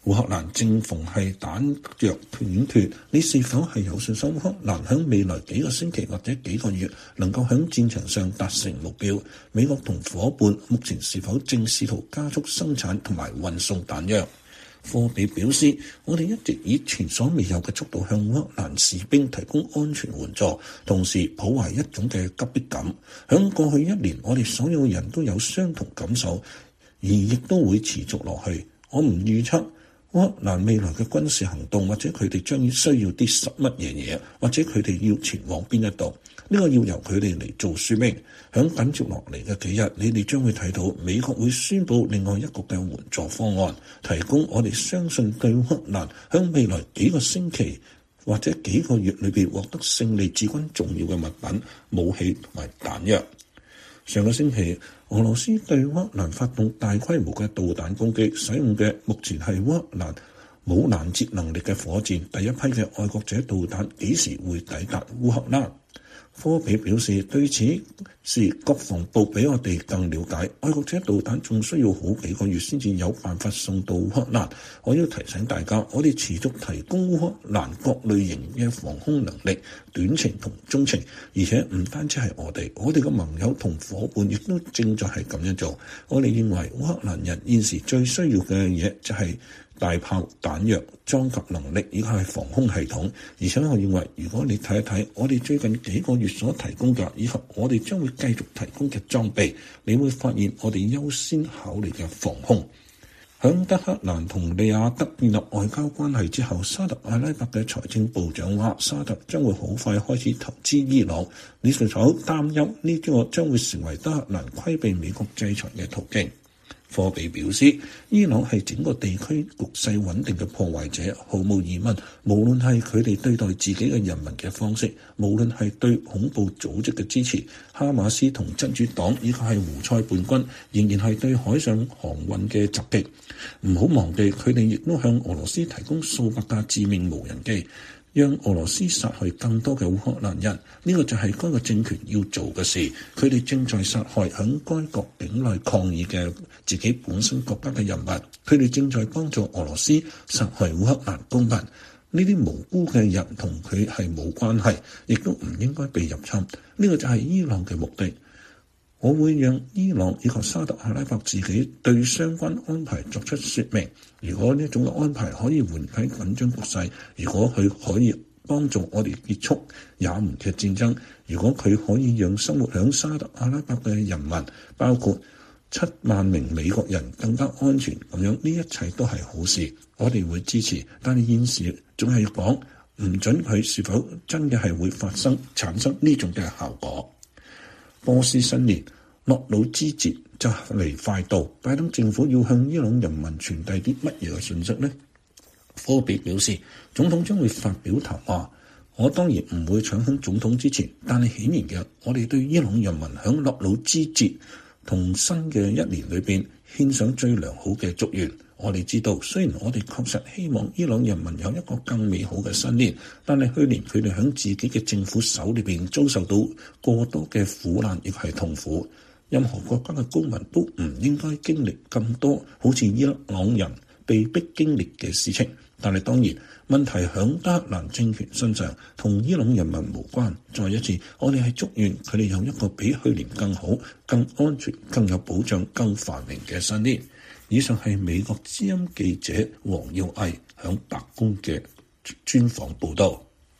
烏克蘭正逢係彈藥斷缺，你是否係有信心烏克蘭喺未來幾個星期或者幾個月能夠喺戰場上達成目標？美國同夥伴目前是否正試圖加速生產同埋運送彈藥？科比表示，我哋一直以前所未有嘅速度向烏克蘭士兵提供安全援助，同時抱懷一種嘅急迫感。響過去一年，我哋所有人都有相同感受，而亦都會持續落去。我唔預測烏克蘭未來嘅軍事行動，或者佢哋將需要啲乜嘢嘢，或者佢哋要前往邊一度，呢個要由佢哋嚟做說明。響緊接落嚟嘅幾日，你哋將會睇到美國會宣布另外一個嘅援助方案，提供我哋相信對烏克蘭響未來幾個星期或者幾個月裏邊獲得勝利至關重要嘅物品、武器同埋彈藥。上個星期，俄羅斯對烏克蘭發動大規模嘅導彈攻擊，使用嘅目前係烏克蘭冇攔截能力嘅火箭。第一批嘅愛國者導彈幾時會抵達烏克蘭？科比表示，對此事國防部比我哋更了解。愛國者導彈仲需要好幾個月先至有辦法送到烏克蘭。我要提醒大家，我哋持續提供烏克蘭各類型嘅防空能力，短程同中程，而且唔單止係我哋，我哋嘅盟友同伙伴亦都正在係咁樣做。我哋認為烏克蘭人現時最需要嘅嘢就係大炮、彈藥、裝甲能力，以及係防空系統。而且我認為，如果你睇一睇我哋最近幾個月所提供嘅，以及我哋將會繼續提供嘅裝備，你會發現我哋優先考慮嘅防空。響德黑蘭同利雅得建立外交關係之後，沙特阿拉伯嘅財政部長話，沙特將會好快開始投資伊朗。你是否擔憂呢個將會成為德黑蘭規避美國制裁嘅途徑？科比表示，伊朗係整個地區局勢穩定嘅破壞者，毫無疑問，無論係佢哋對待自己嘅人民嘅方式，無論係對恐怖組織嘅支持，哈馬斯同真主黨以及係胡塞叛軍，仍然係對海上航運嘅襲擊。唔好忘記，佢哋亦都向俄羅斯提供數百架致命無人機，讓俄羅斯殺害更多嘅烏克蘭人，呢個就係該個政權要做嘅事。佢哋正在殺害響該國境內抗議嘅自己本身國家嘅人民，佢哋正在幫助俄羅斯殺害烏克蘭公民。呢啲無辜嘅人同佢係冇關係，亦都唔應該被入侵。呢個就係伊朗嘅目的。我會讓伊朗以及沙特阿拉伯自己對相關安排作出說明。如果呢種嘅安排可以緩解緊張局勢，如果佢可以幫助我哋結束也門嘅戰爭，如果佢可以讓生活響沙特阿拉伯嘅人民，包括七萬名美國人更加安全，咁樣呢一切都係好事，我哋會支持。但係現時仲係講唔準佢是否真嘅係會發生產生呢種嘅效果。波斯新年諾魯茲節就嚟快到，拜登政府要向伊朗人民傳遞啲乜嘢嘅信息呢？科比表示，總統將會發表談話。我當然唔會搶喺總統之前，但係顯然嘅，我哋對伊朗人民響諾魯茲節同新嘅一年裏邊獻上最良好嘅祝願。我哋知道，雖然我哋確實希望伊朗人民有一個更美好嘅新年，但係去年佢哋喺自己嘅政府手裏邊遭受到過多嘅苦難，亦係痛苦。任何國家嘅公民都唔應該經歷咁多好似伊朗人被逼經歷嘅事情。但係當然，問題響德黑蘭政權身上，同伊朗人民無關。再一次，我哋係祝願佢哋有一個比去年更好、更安全、更有保障、更繁榮嘅新年。以上係美國之音記者黃耀毅響白宮嘅專訪報道。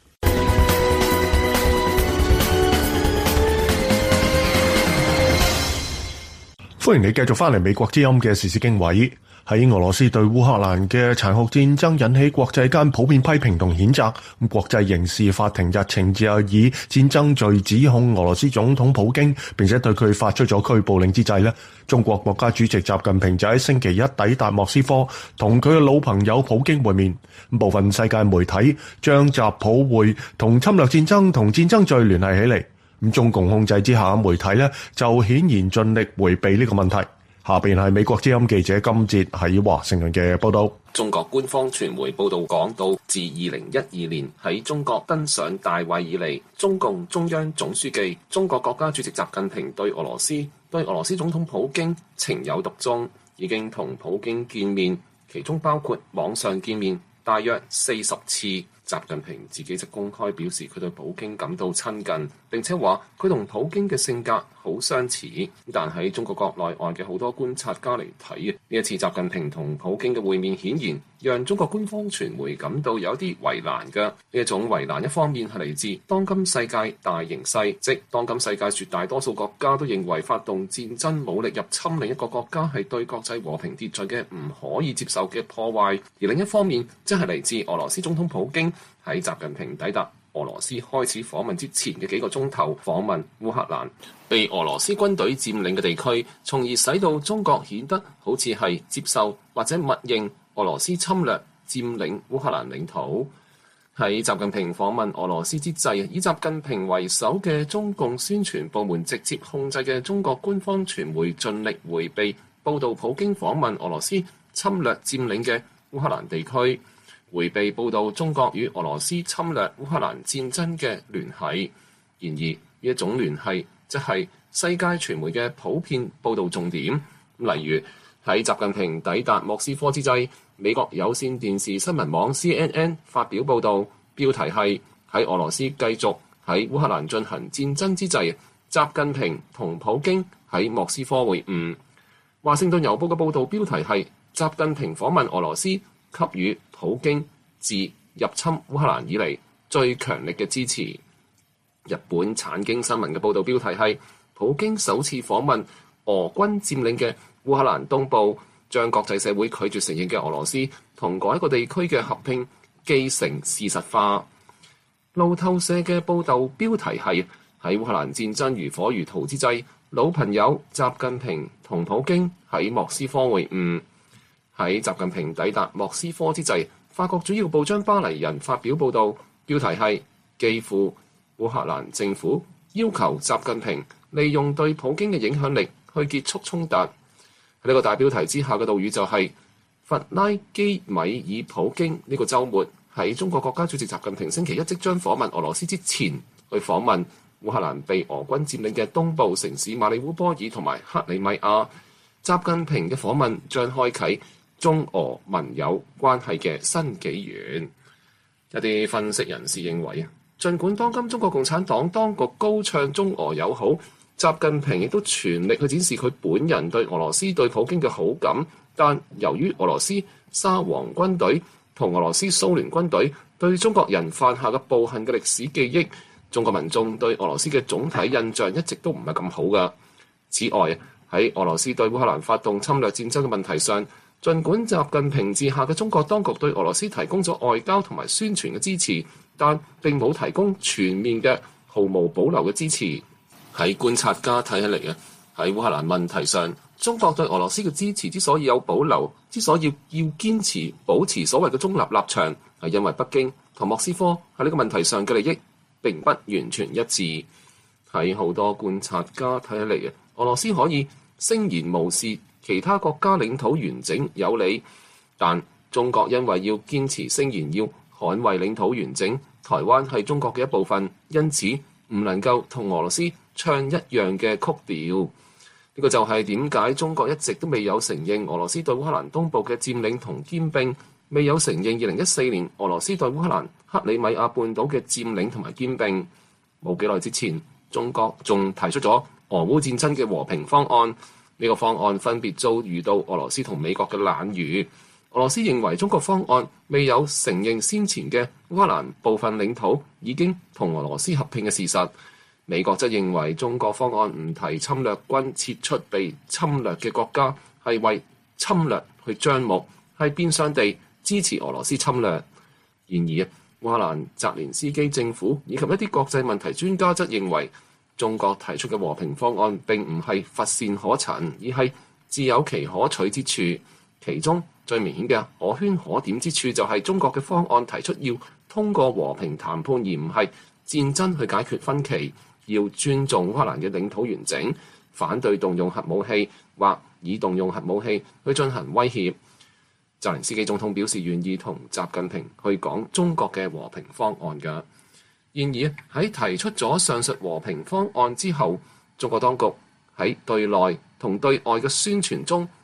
歡迎你繼續翻嚟美國之音嘅時事經緯。喺俄羅斯對烏克蘭嘅殘酷戰爭引起國際間普遍批評同譴責，咁國際刑事法庭日前就以戰爭罪指控俄羅斯總統普京，並且對佢發出咗拘捕令之際咧，中國國家主席習近平就喺星期一抵達莫斯科，同佢嘅老朋友普京會面。部分世界媒體將習普會同侵略戰爭同戰爭罪聯繫起嚟，咁中共控制之下嘅媒體咧就顯然盡力迴避呢個問題。下邊係美國之音記者金哲喺華盛頓嘅報道。 中國官方傳媒報道講到，自二零一二年喺中國登上大位以嚟，中共中央總書記、中國國家主席習近平對俄羅斯、對俄羅斯總統普京情有獨鍾，已經同普京見面， 其中包括網上見面大約四十次。習近平自己就公開表示佢對普京感到親近，並且話佢同普京嘅性格好相似。但喺中國國內外嘅好多觀察家嚟睇，呢一次習近平同普京嘅會面顯然讓中國官方傳媒感到有啲為難嘅。呢一種為難一方面係嚟自當今世界大形勢，即當今世界絕大多數國家都認為發動戰爭武力入侵另一個國家係對國際和平秩序嘅唔可以接受嘅破壞，而另一方面即係嚟自俄羅斯總統普京喺習近平抵達俄羅斯開始訪問之前嘅幾個鐘頭訪問烏克蘭，被俄羅斯軍隊佔領嘅地區，從而使到中國顯得好似係接受或者默認俄羅斯侵略佔領烏克蘭領土。喺習近平訪問俄羅斯之際，以習近平為首嘅中共宣傳部門直接控制嘅中國官方傳媒盡力迴避報導普京訪問俄羅斯侵略佔領嘅烏克蘭地區，迴避報導中國與俄羅斯侵略烏克蘭戰爭嘅聯繫。然而，呢一種聯繫即係世界傳媒嘅普遍報導重點。例如喺習近平抵達莫斯科之際，美國有線電視新聞網 C N N 發表報導，標題係喺俄羅斯繼續喺烏克蘭進行戰爭之際，習近平同普京喺莫斯科會晤。華盛頓郵報嘅報導標題係習近平訪問俄羅斯，給予普京自入侵烏克蘭以嚟最強力嘅支持。日本產經新聞嘅報導標題係普京首次訪問俄軍佔領嘅烏克蘭東部，將國際社會拒絕承認嘅俄羅斯同嗰一個地區嘅合併既成事實化。路透社嘅報導標題係喺烏克蘭戰爭如火如荼之際，老朋友習近平同普京喺莫斯科會晤。喺習近平抵達莫斯科之際，法國主要報章巴黎人發表報導，標題係基輔烏克蘭政府要求習近平利用對普京嘅影響力去結束衝突。喺呢個大標題之下嘅導語就係、是、弗拉基米爾普京呢個週末喺中國國家主席習近平星期一即將訪問俄羅斯之前，去訪問烏克蘭被俄軍佔領嘅東部城市馬里烏波爾同埋克里米亞。習近平嘅訪問將開啟中俄盟友關係嘅新紀元。一啲分析人士認為啊，儘管當今中國共產黨當局高唱中俄友好，習近平亦都全力去展示佢本人對俄羅斯對普京嘅好感，但由於俄羅斯沙皇軍隊同俄羅斯蘇聯軍隊對中國人犯下嘅暴行嘅歷史記憶，中國民眾對俄羅斯嘅總體印象一直都唔係咁好㗎。此外，喺俄羅斯對烏克蘭發動侵略戰爭嘅問題上，儘管習近平治下嘅中國當局對俄羅斯提供咗外交同埋宣傳嘅支持，但並冇提供全面嘅毫無保留嘅支持。喺觀察家睇起嚟啊，喺烏克蘭問題上，中國對俄羅斯嘅支持之所以有保留，之所以要堅持保持所謂嘅中立立場，係因為北京同莫斯科喺呢個問題上嘅利益並不完全一致。喺好多觀察家睇起嚟啊，俄羅斯可以聲言無視其他國家領土完整有理，但中國因為要堅持聲言要捍衛領土完整，台灣係中國嘅一部分，因此唔能夠同俄羅斯唱一樣嘅曲調。呢個就係點解中國一直都未有承認俄羅斯對烏克蘭東部嘅佔領同兼併，未有承認二零一四年俄羅斯對烏克蘭克里米亞半島嘅佔領同埋兼併。冇幾耐之前，中國仲提出咗俄烏戰爭嘅和平方案。呢個方案分別遭遇到俄羅斯同美國嘅冷遇。俄羅斯認為中國方案未有承認先前嘅烏克蘭部分領土已經同俄羅斯合併嘅事實。美國則認為中國方案唔提侵略軍撤出被侵略嘅國家，係為侵略去張目，係變相地支持俄羅斯侵略。然而，烏克蘭澤連斯基政府以及一啲國際問題專家則認為，中國提出嘅和平方案並唔係乏善可陳，而係自有其可取之處。其中最明顯嘅可圈可點之處就係中國嘅方案提出要通過和平談判，而唔係戰爭去解決分歧，要尊重烏克蘭嘅領土完整，反對動用核武器或以動用核武器去進行威脅。澤連斯基總統表示願意同習近平去講中國嘅和平方案㗎。然而喺提出咗上述和平方案之後，中國當局喺對內同對外嘅宣傳中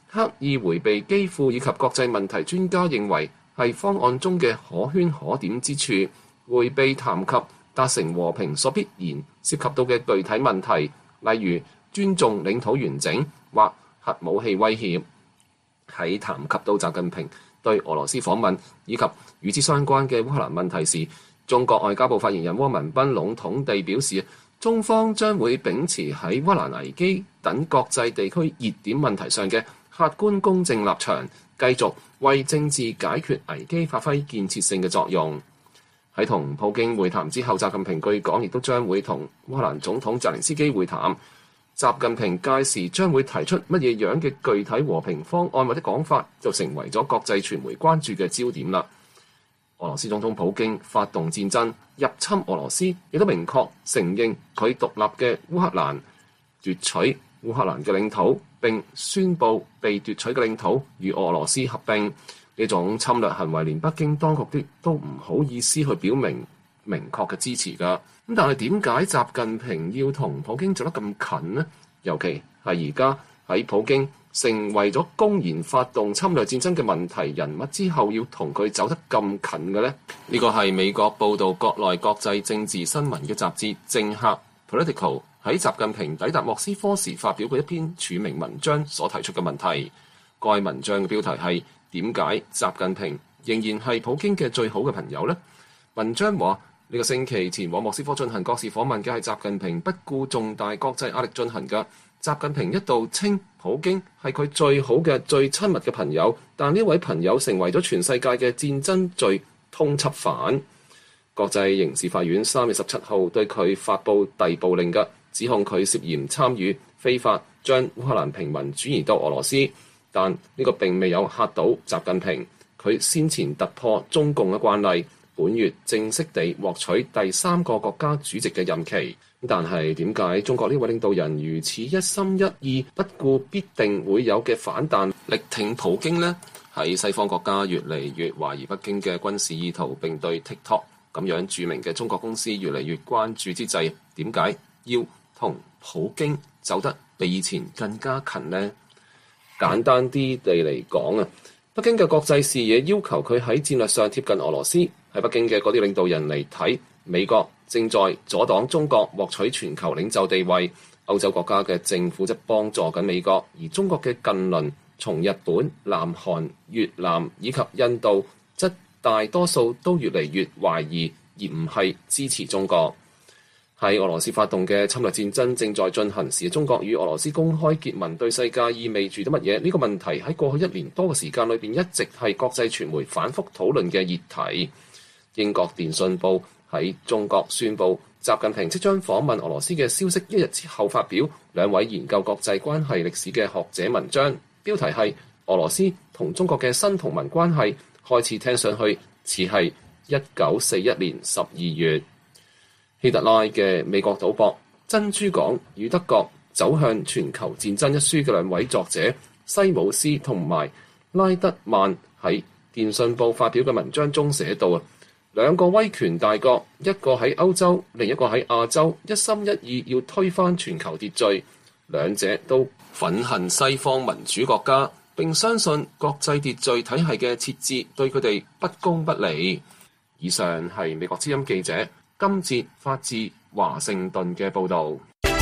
刻意迴避基輔以及國際問題專家認為係方案中嘅可圈可點之處，迴避談及達成和平所必然涉及到嘅具體問題，例如尊重領土完整或核武器威脅。喺談及到習近平對俄羅斯訪問以及與之相關嘅烏克蘭問題時，中國外交部發言人汪文斌籠統地表示，中方將會秉持喺烏克蘭危機等國際地區熱點問題上嘅客觀公正立場，繼續為政治解決危機發揮建設性嘅作用。喺同普京會談之後，習近平據講亦都將會同烏克蘭總統澤連斯基會談。習近平屆時將會提出乜嘢樣嘅具體和平方案或者講法，就成為咗國際傳媒關注嘅焦點啦。俄羅斯總統普京發動戰爭入侵俄羅斯，亦都明確承認佢獨立嘅烏克蘭，奪取烏克蘭嘅領土，並宣布被奪取嘅領土與俄羅斯合併。呢種侵略行為，連北京當局都唔好意思去表明明確嘅支持㗎。咁但係點解習近平要同普京走得咁近呢？尤其係而家喺普京成為咗公然發動侵略戰爭嘅問題人物之後，要同佢走得咁近嘅呢？呢個係美國報導國內國際政治新聞嘅雜誌《政客 Political》喺習近平抵達莫斯科時發表過一篇署名文章所提出嘅問題。該文章嘅標題係點解習近平仍然係普京嘅最好嘅朋友呢？文章話，呢個星期前往莫斯科進行國事訪問嘅係習近平，不顧重大國際壓力進行嘅。習近平一度稱普京係佢最好嘅、最親密嘅朋友，但呢位朋友成為咗全世界嘅戰爭罪通緝犯。國際刑事法院三月十七號對佢發布逮捕令嘅，指控佢涉嫌參與非法將烏克蘭平民轉移到俄羅斯。但呢個並未有嚇到習近平，佢先前突破中共嘅慣例，本月正式地獲取第三個國家主席嘅任期。但係點解中國呢位領導人如此一心一意，不顧必定會有嘅反彈，力挺普京呢？喺西方國家越嚟越懷疑北京嘅軍事意圖，並對 TikTok 咁樣著名嘅中國公司越嚟越關注之際，點解要同普京走得比以前更加近呢？簡單啲地嚟講啊，北京嘅國際視野要求佢喺戰略上貼近俄羅斯。喺北京嘅嗰啲領導人嚟睇，美國正在阻擋中國獲取全球領袖地位，歐洲國家嘅政府則幫助緊美國，而中國嘅近鄰從日本、南韓、越南以及印度，則大多數都越嚟越懷疑，而唔係支持中國。喺俄羅斯發動嘅侵略戰爭正在進行時，中國與俄羅斯公開結盟對世界意味住啲乜嘢？呢個問題喺過去一年多嘅時間裏邊一直係國際傳媒反覆討論嘅熱題。英國電訊報喺中國宣布習近平即將訪問俄羅斯嘅消息一日之後發表兩位研究國際關係歷史嘅學者文章，標題係俄羅斯同中國嘅新同盟關係開始聽上去似係一九四一年十二月。希特拉嘅美國賭博、珍珠港與德國走向全球戰爭一書嘅兩位作者西姆斯同埋拉德曼喺電訊報發表嘅文章中寫道啊，兩個威權大國，一個喺歐洲，另一個喺亞洲，一心一意要推翻全球秩序，兩者都憤恨西方民主國家，並相信國際秩序體系嘅設置對佢哋不公不利。以上係美國之音記者今節發自華盛頓嘅報導。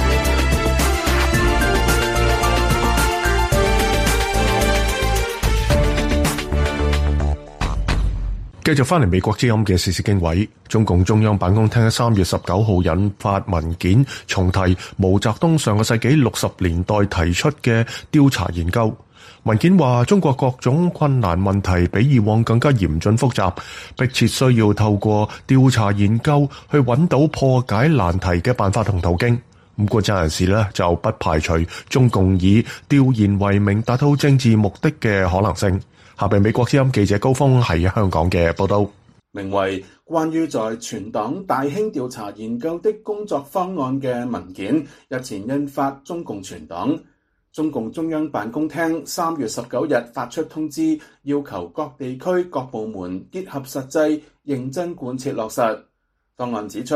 繼續翻嚟美國之音嘅時事經緯，中共中央辦公廳喺三月十九號引發文件，重提毛澤東上個世紀六十年代提出嘅調查研究。文件話，中國各種困難問題比以往更加嚴峻複雜，迫切需要透過調查研究去揾到破解難題嘅辦法同途徑。咁國際人士呢就不排除中共以調研為名達到政治目的嘅可能性。下邊美國之音記者高峰喺香港嘅報道， 名為《關於在全黨大興調查研究的工作方案》嘅文件日前印發中共全黨。中共中央辦公廳三月十九日發出通知，要求各地區各部門結合實際，認真貫徹落實。檔案指出，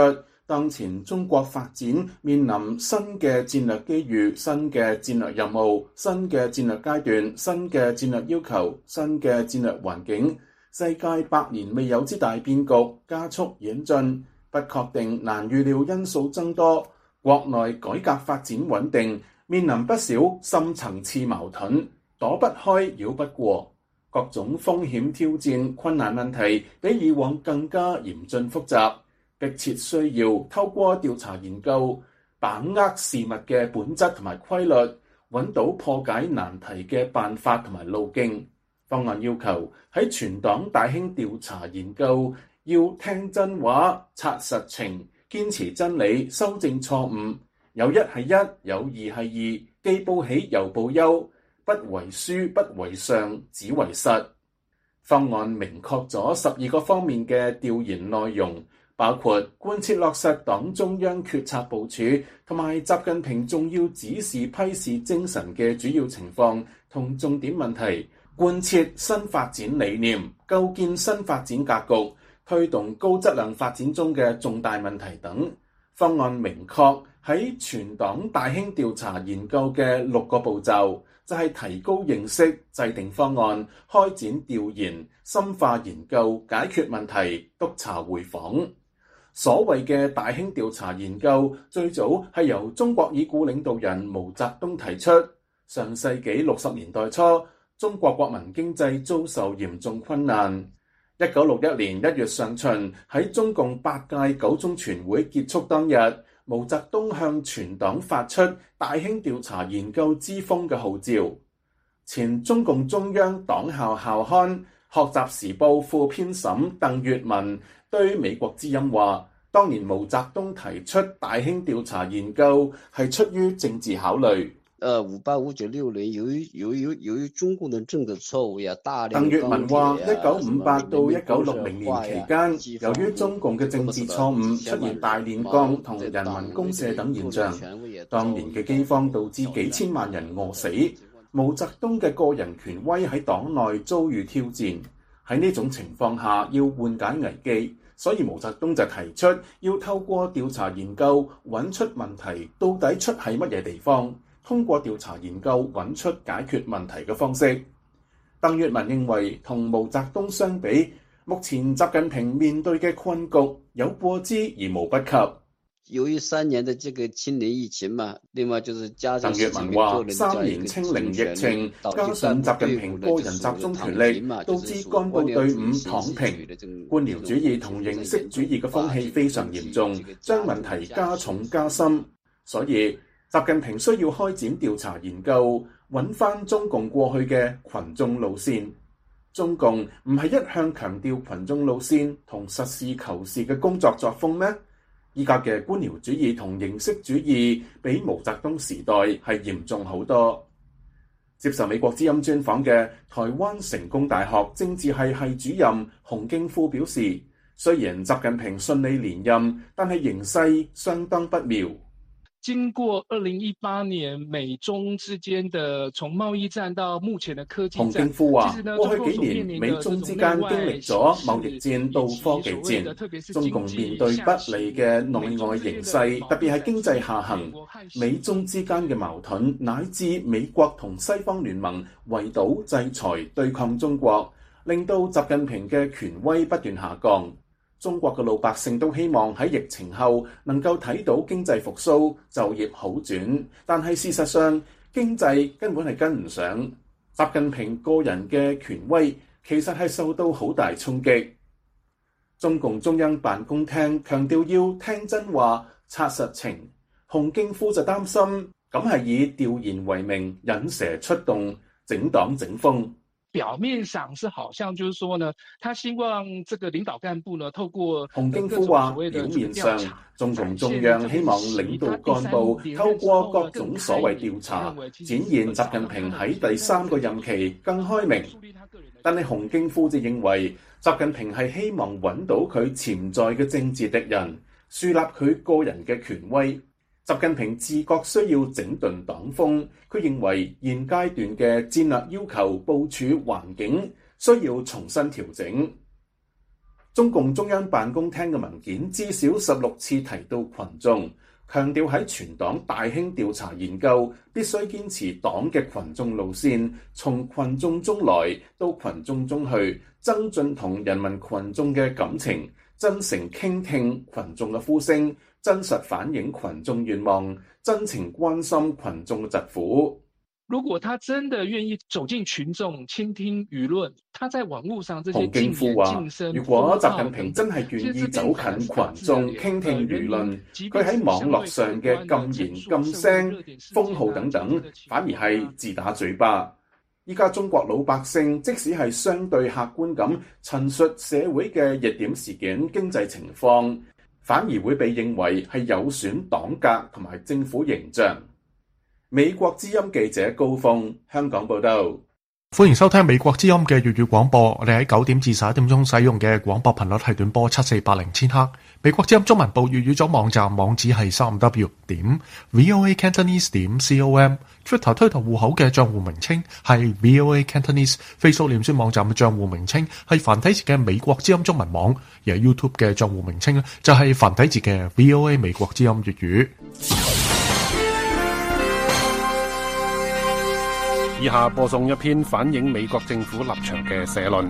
當前中國發展面臨新嘅戰略機遇、新嘅戰略任務、新嘅戰略階段、新嘅戰略要求、新嘅戰略環境，世界百年未有之大變局加速演進，不確定難預料因素增多，國內改革發展穩定面臨不少深層次矛盾，躲不開繞不過，各種風險挑戰困難問題比以往更加嚴峻複雜，迫切需要透過調查研究把握事物嘅本質同埋規律，揾到破解難題嘅辦法同埋路徑。方案要求喺全黨大興調查研究要聽真話、察實情、堅持真理、修正錯誤，有一係一，有二係二，既報喜又報憂，不為書不為上，只為實。方案明確咗十二個方面嘅調研內容，包括貫徹落實黨中央決策部署同埋習近平重要指示批示精神嘅主要情況同重點問題，貫徹新發展理念，構建新發展格局，推動高質量發展中嘅重大問題等。方案明確喺全黨大興調查研究嘅六個步驟，就係提高認識、制定方案、開展調研、深化研究、解決問題、督查回訪。所謂嘅大興調查研究，最早係由中國已故領導人毛澤東提出。上世紀六十年代初，中國國民經濟遭受嚴重困難。一九六一年一月上旬，喺中共八屆九中全會結束當日，毛澤東向全黨發出大興調查研究之風嘅號召。前中共中央黨校校刊《學習時報》副編審鄧粵文對美國之音話，當年毛澤東提出大興調查研究係出於政治考慮。 呃，五八五九六年，由於由於由於中共的政治錯誤呀，大量鄧粵文話：一九五八到一九六零年期間，由於中共嘅政治錯誤，出現大煉鋼同人民公社等現象。當年嘅饑荒導致幾千萬人餓死，毛澤東嘅個人權威喺黨內遭遇挑戰。喺呢種情況下，要緩解危機，所以毛澤東就提出要透過調查研究揾出問題到底出喺乜嘢地方。通過調查研究揾出解決問題嘅方式。鄧粵文認為，同毛澤東相比，目前習近平面對嘅困局有過之而無不及。 由於三年的這個清零疫情嘛，另外就是加上鄧粵文話，三年清零疫情，加上習近平個人集中權力，導致幹部隊伍躺平，官僚主義同形式主義嘅風氣非常嚴重，將問題加重加深。所以習近平需要開展調查研究，揾翻中共過去嘅群眾路線。中共唔係一向強調群眾路線同實事求是嘅工作作風咩？依家嘅官僚主義同形式主義比毛澤東時代係嚴重好多。接受美國之音專訪嘅台灣成功大學政治系系主任洪敬富表示，雖然習近平順利連任，但係形勢相當不妙。 經過二零一八年美中之間的從貿易戰到目前的科技戰， 洪敬富話：過去幾年美中之間經歷咗貿易戰到科技戰，中共面對不利嘅內外形勢，特別係經濟下行，美中之間嘅矛盾乃至美國同西方聯盟圍堵制裁對抗中國，令到習近平嘅權威不斷下降。中國嘅老百姓都希望喺疫情後能夠睇到經濟復甦、就業好轉，但係事實上經濟根本係跟唔上。習近平個人嘅權威其實係受到好大衝擊。中共中央辦公廳強調要聽真話、察實情，洪敬富就擔心咁係以調研為名引蛇出洞、整黨整風。 表面上是好像就是說呢，他希望這個領導幹部呢，透過洪敬富話，表面上中共中央希望領導幹部透過各種所謂調查，展現習近平喺第三個任期更開明。但係洪敬富就認為，習近平係希望揾到佢潛在嘅政治敵人，樹立佢個人嘅權威。習近平自覺需要整頓黨風，佢認為現階段嘅戰略要求部署環境需要重新調整。 中共中央辦公廳嘅文件至少十六次提到群眾，強調喺全黨大興調查研究必須堅持黨嘅群眾路線，從群眾中來到群眾中去，增進同人民群眾嘅感情，真誠傾聽群眾嘅呼聲，真實反映群眾願望，真情關心群眾嘅疾苦。 如果他真的願意走進群眾，傾聽輿論，他在網絡上這些競言競聲， 如果習近平真係願意走近群眾，傾聽輿論，佢喺網絡上嘅禁言、禁聲、封號等等，反而係自打嘴巴。依家中國老百姓即使係相對客觀咁陳述社會嘅熱點事件、經濟情況，反而會被認為係有損黨格同埋政府形象。美國之音記者高峰，香港報道。 歡迎收聽美國之音嘅粵語廣播。我哋喺九點至十一點鐘使用嘅廣播頻率係短波七四八零千赫。美國之音中文部粵語組網站網址係三 w 點 voa cantonese 點 com。Twitter 推特戶口嘅賬戶名稱係 voa cantonese。Facebook 臉書網站嘅賬戶名稱係繁體字嘅美國之音中文網。而 YouTube 嘅賬戶名稱就係繁體字嘅 voa 美國之音粵語。 以下播送一篇反映美國政府立場嘅社論。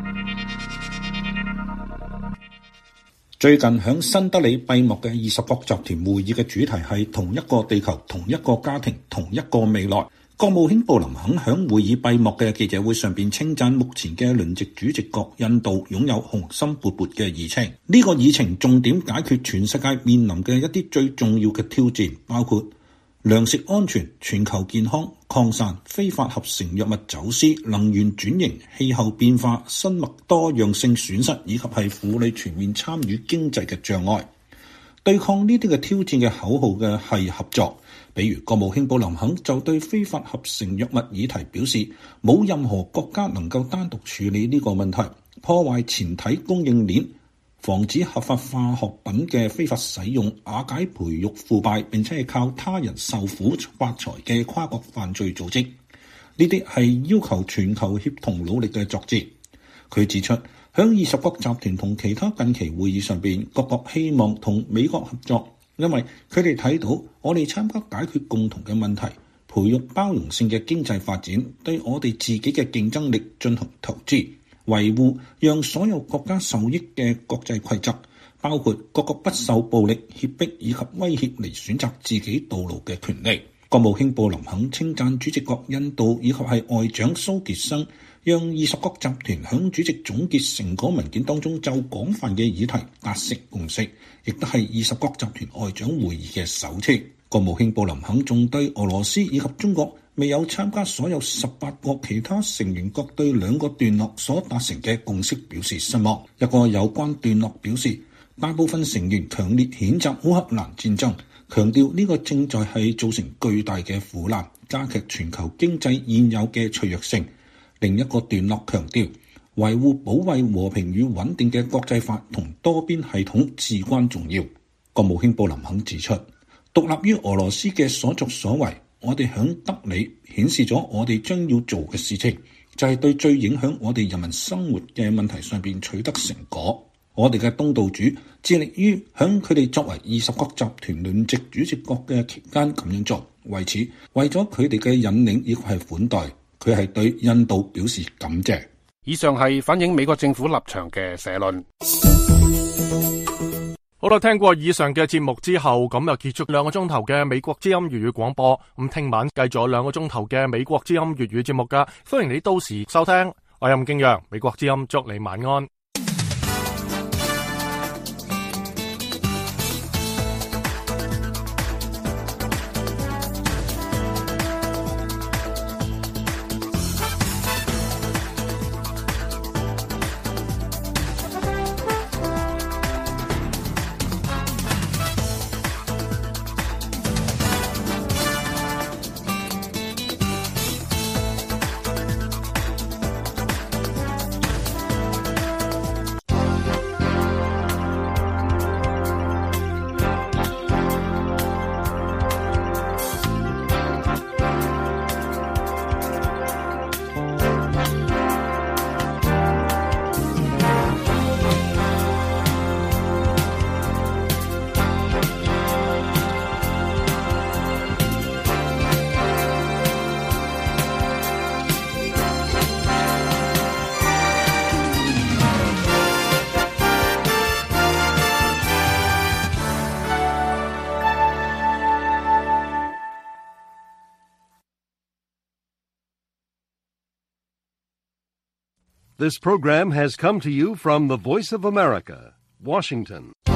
最近響新德里閉幕嘅二十國集團會議嘅主題係同一個地球、同一個家庭、同一個未來。國務卿布林肯響會議閉幕嘅記者會上邊稱讚目前嘅輪值主席國印度擁有雄心勃勃嘅議程。呢個議程重點解決全世界面臨嘅一啲最重要嘅挑戰，包括糧食安全、全球健康、擴散、非法合成藥物走私、能源轉型、氣候變化、生物多樣性損失，以及係婦女全面參與經濟嘅障礙。對抗呢啲嘅挑戰嘅口號嘅係合作。比如國務卿布林肯就對非法合成藥物議題表示，冇任何國家能夠單獨處理呢個問題，破壞前體供應鏈，防止合法化學品嘅非法使用，瓦解培育腐敗並且係靠他人受苦發財嘅跨國犯罪組織。呢啲係要求全球協同努力嘅作戰。佢指出，響二十國集團同其他近期會議上邊，各國希望同美國合作，因為佢哋睇到我哋參加解決共同嘅問題，培育包容性嘅經濟發展，對我哋自己嘅競爭力進行投資，維護讓所有國家受益嘅國際規則，包括各國不受暴力脅迫以及威脅嚟選擇自己道路嘅權利。國務卿布林肯稱讚主席國印度以及係外長蘇傑生，讓二十國集團響主席總結成果文件當中就廣泛嘅議題達成共識，亦都係二十國集團外長會議嘅首次。國務卿布林肯仲對俄羅斯以及中國未有參加所有十八國其他成員國對兩個段落所達成嘅共識表示失望。一個有關段落表示，大部分成員強烈譴責烏克蘭戰爭，強調呢個正在係造成巨大嘅苦難，加劇全球經濟現有嘅脆弱性。另一個段落強調，維護保衛和平與穩定嘅國際法同多邊系統至關重要。國務卿布林肯指出，獨立於俄羅斯嘅所作所為，我哋響德里顯示咗我哋將要做嘅事情，就係對最影響我哋人民生活嘅問題上邊取得成果。我哋嘅東道主致力於響佢哋作為二十國集團輪值主席國嘅期間咁樣做，為此為咗佢哋嘅引領亦係款待，佢係對印度表示感謝。 以上係反映美國政府立場嘅社論。 好啦，聽過以上嘅節目之後，咁就結束兩個鐘頭嘅美國之音粵語廣播。咁聽晚繼續兩個鐘頭嘅美國之音粵語節目噶，歡迎你到時收聽。我係任敬陽，美國之音祝你晚安。 This program has come to you from the Voice of America, Washington.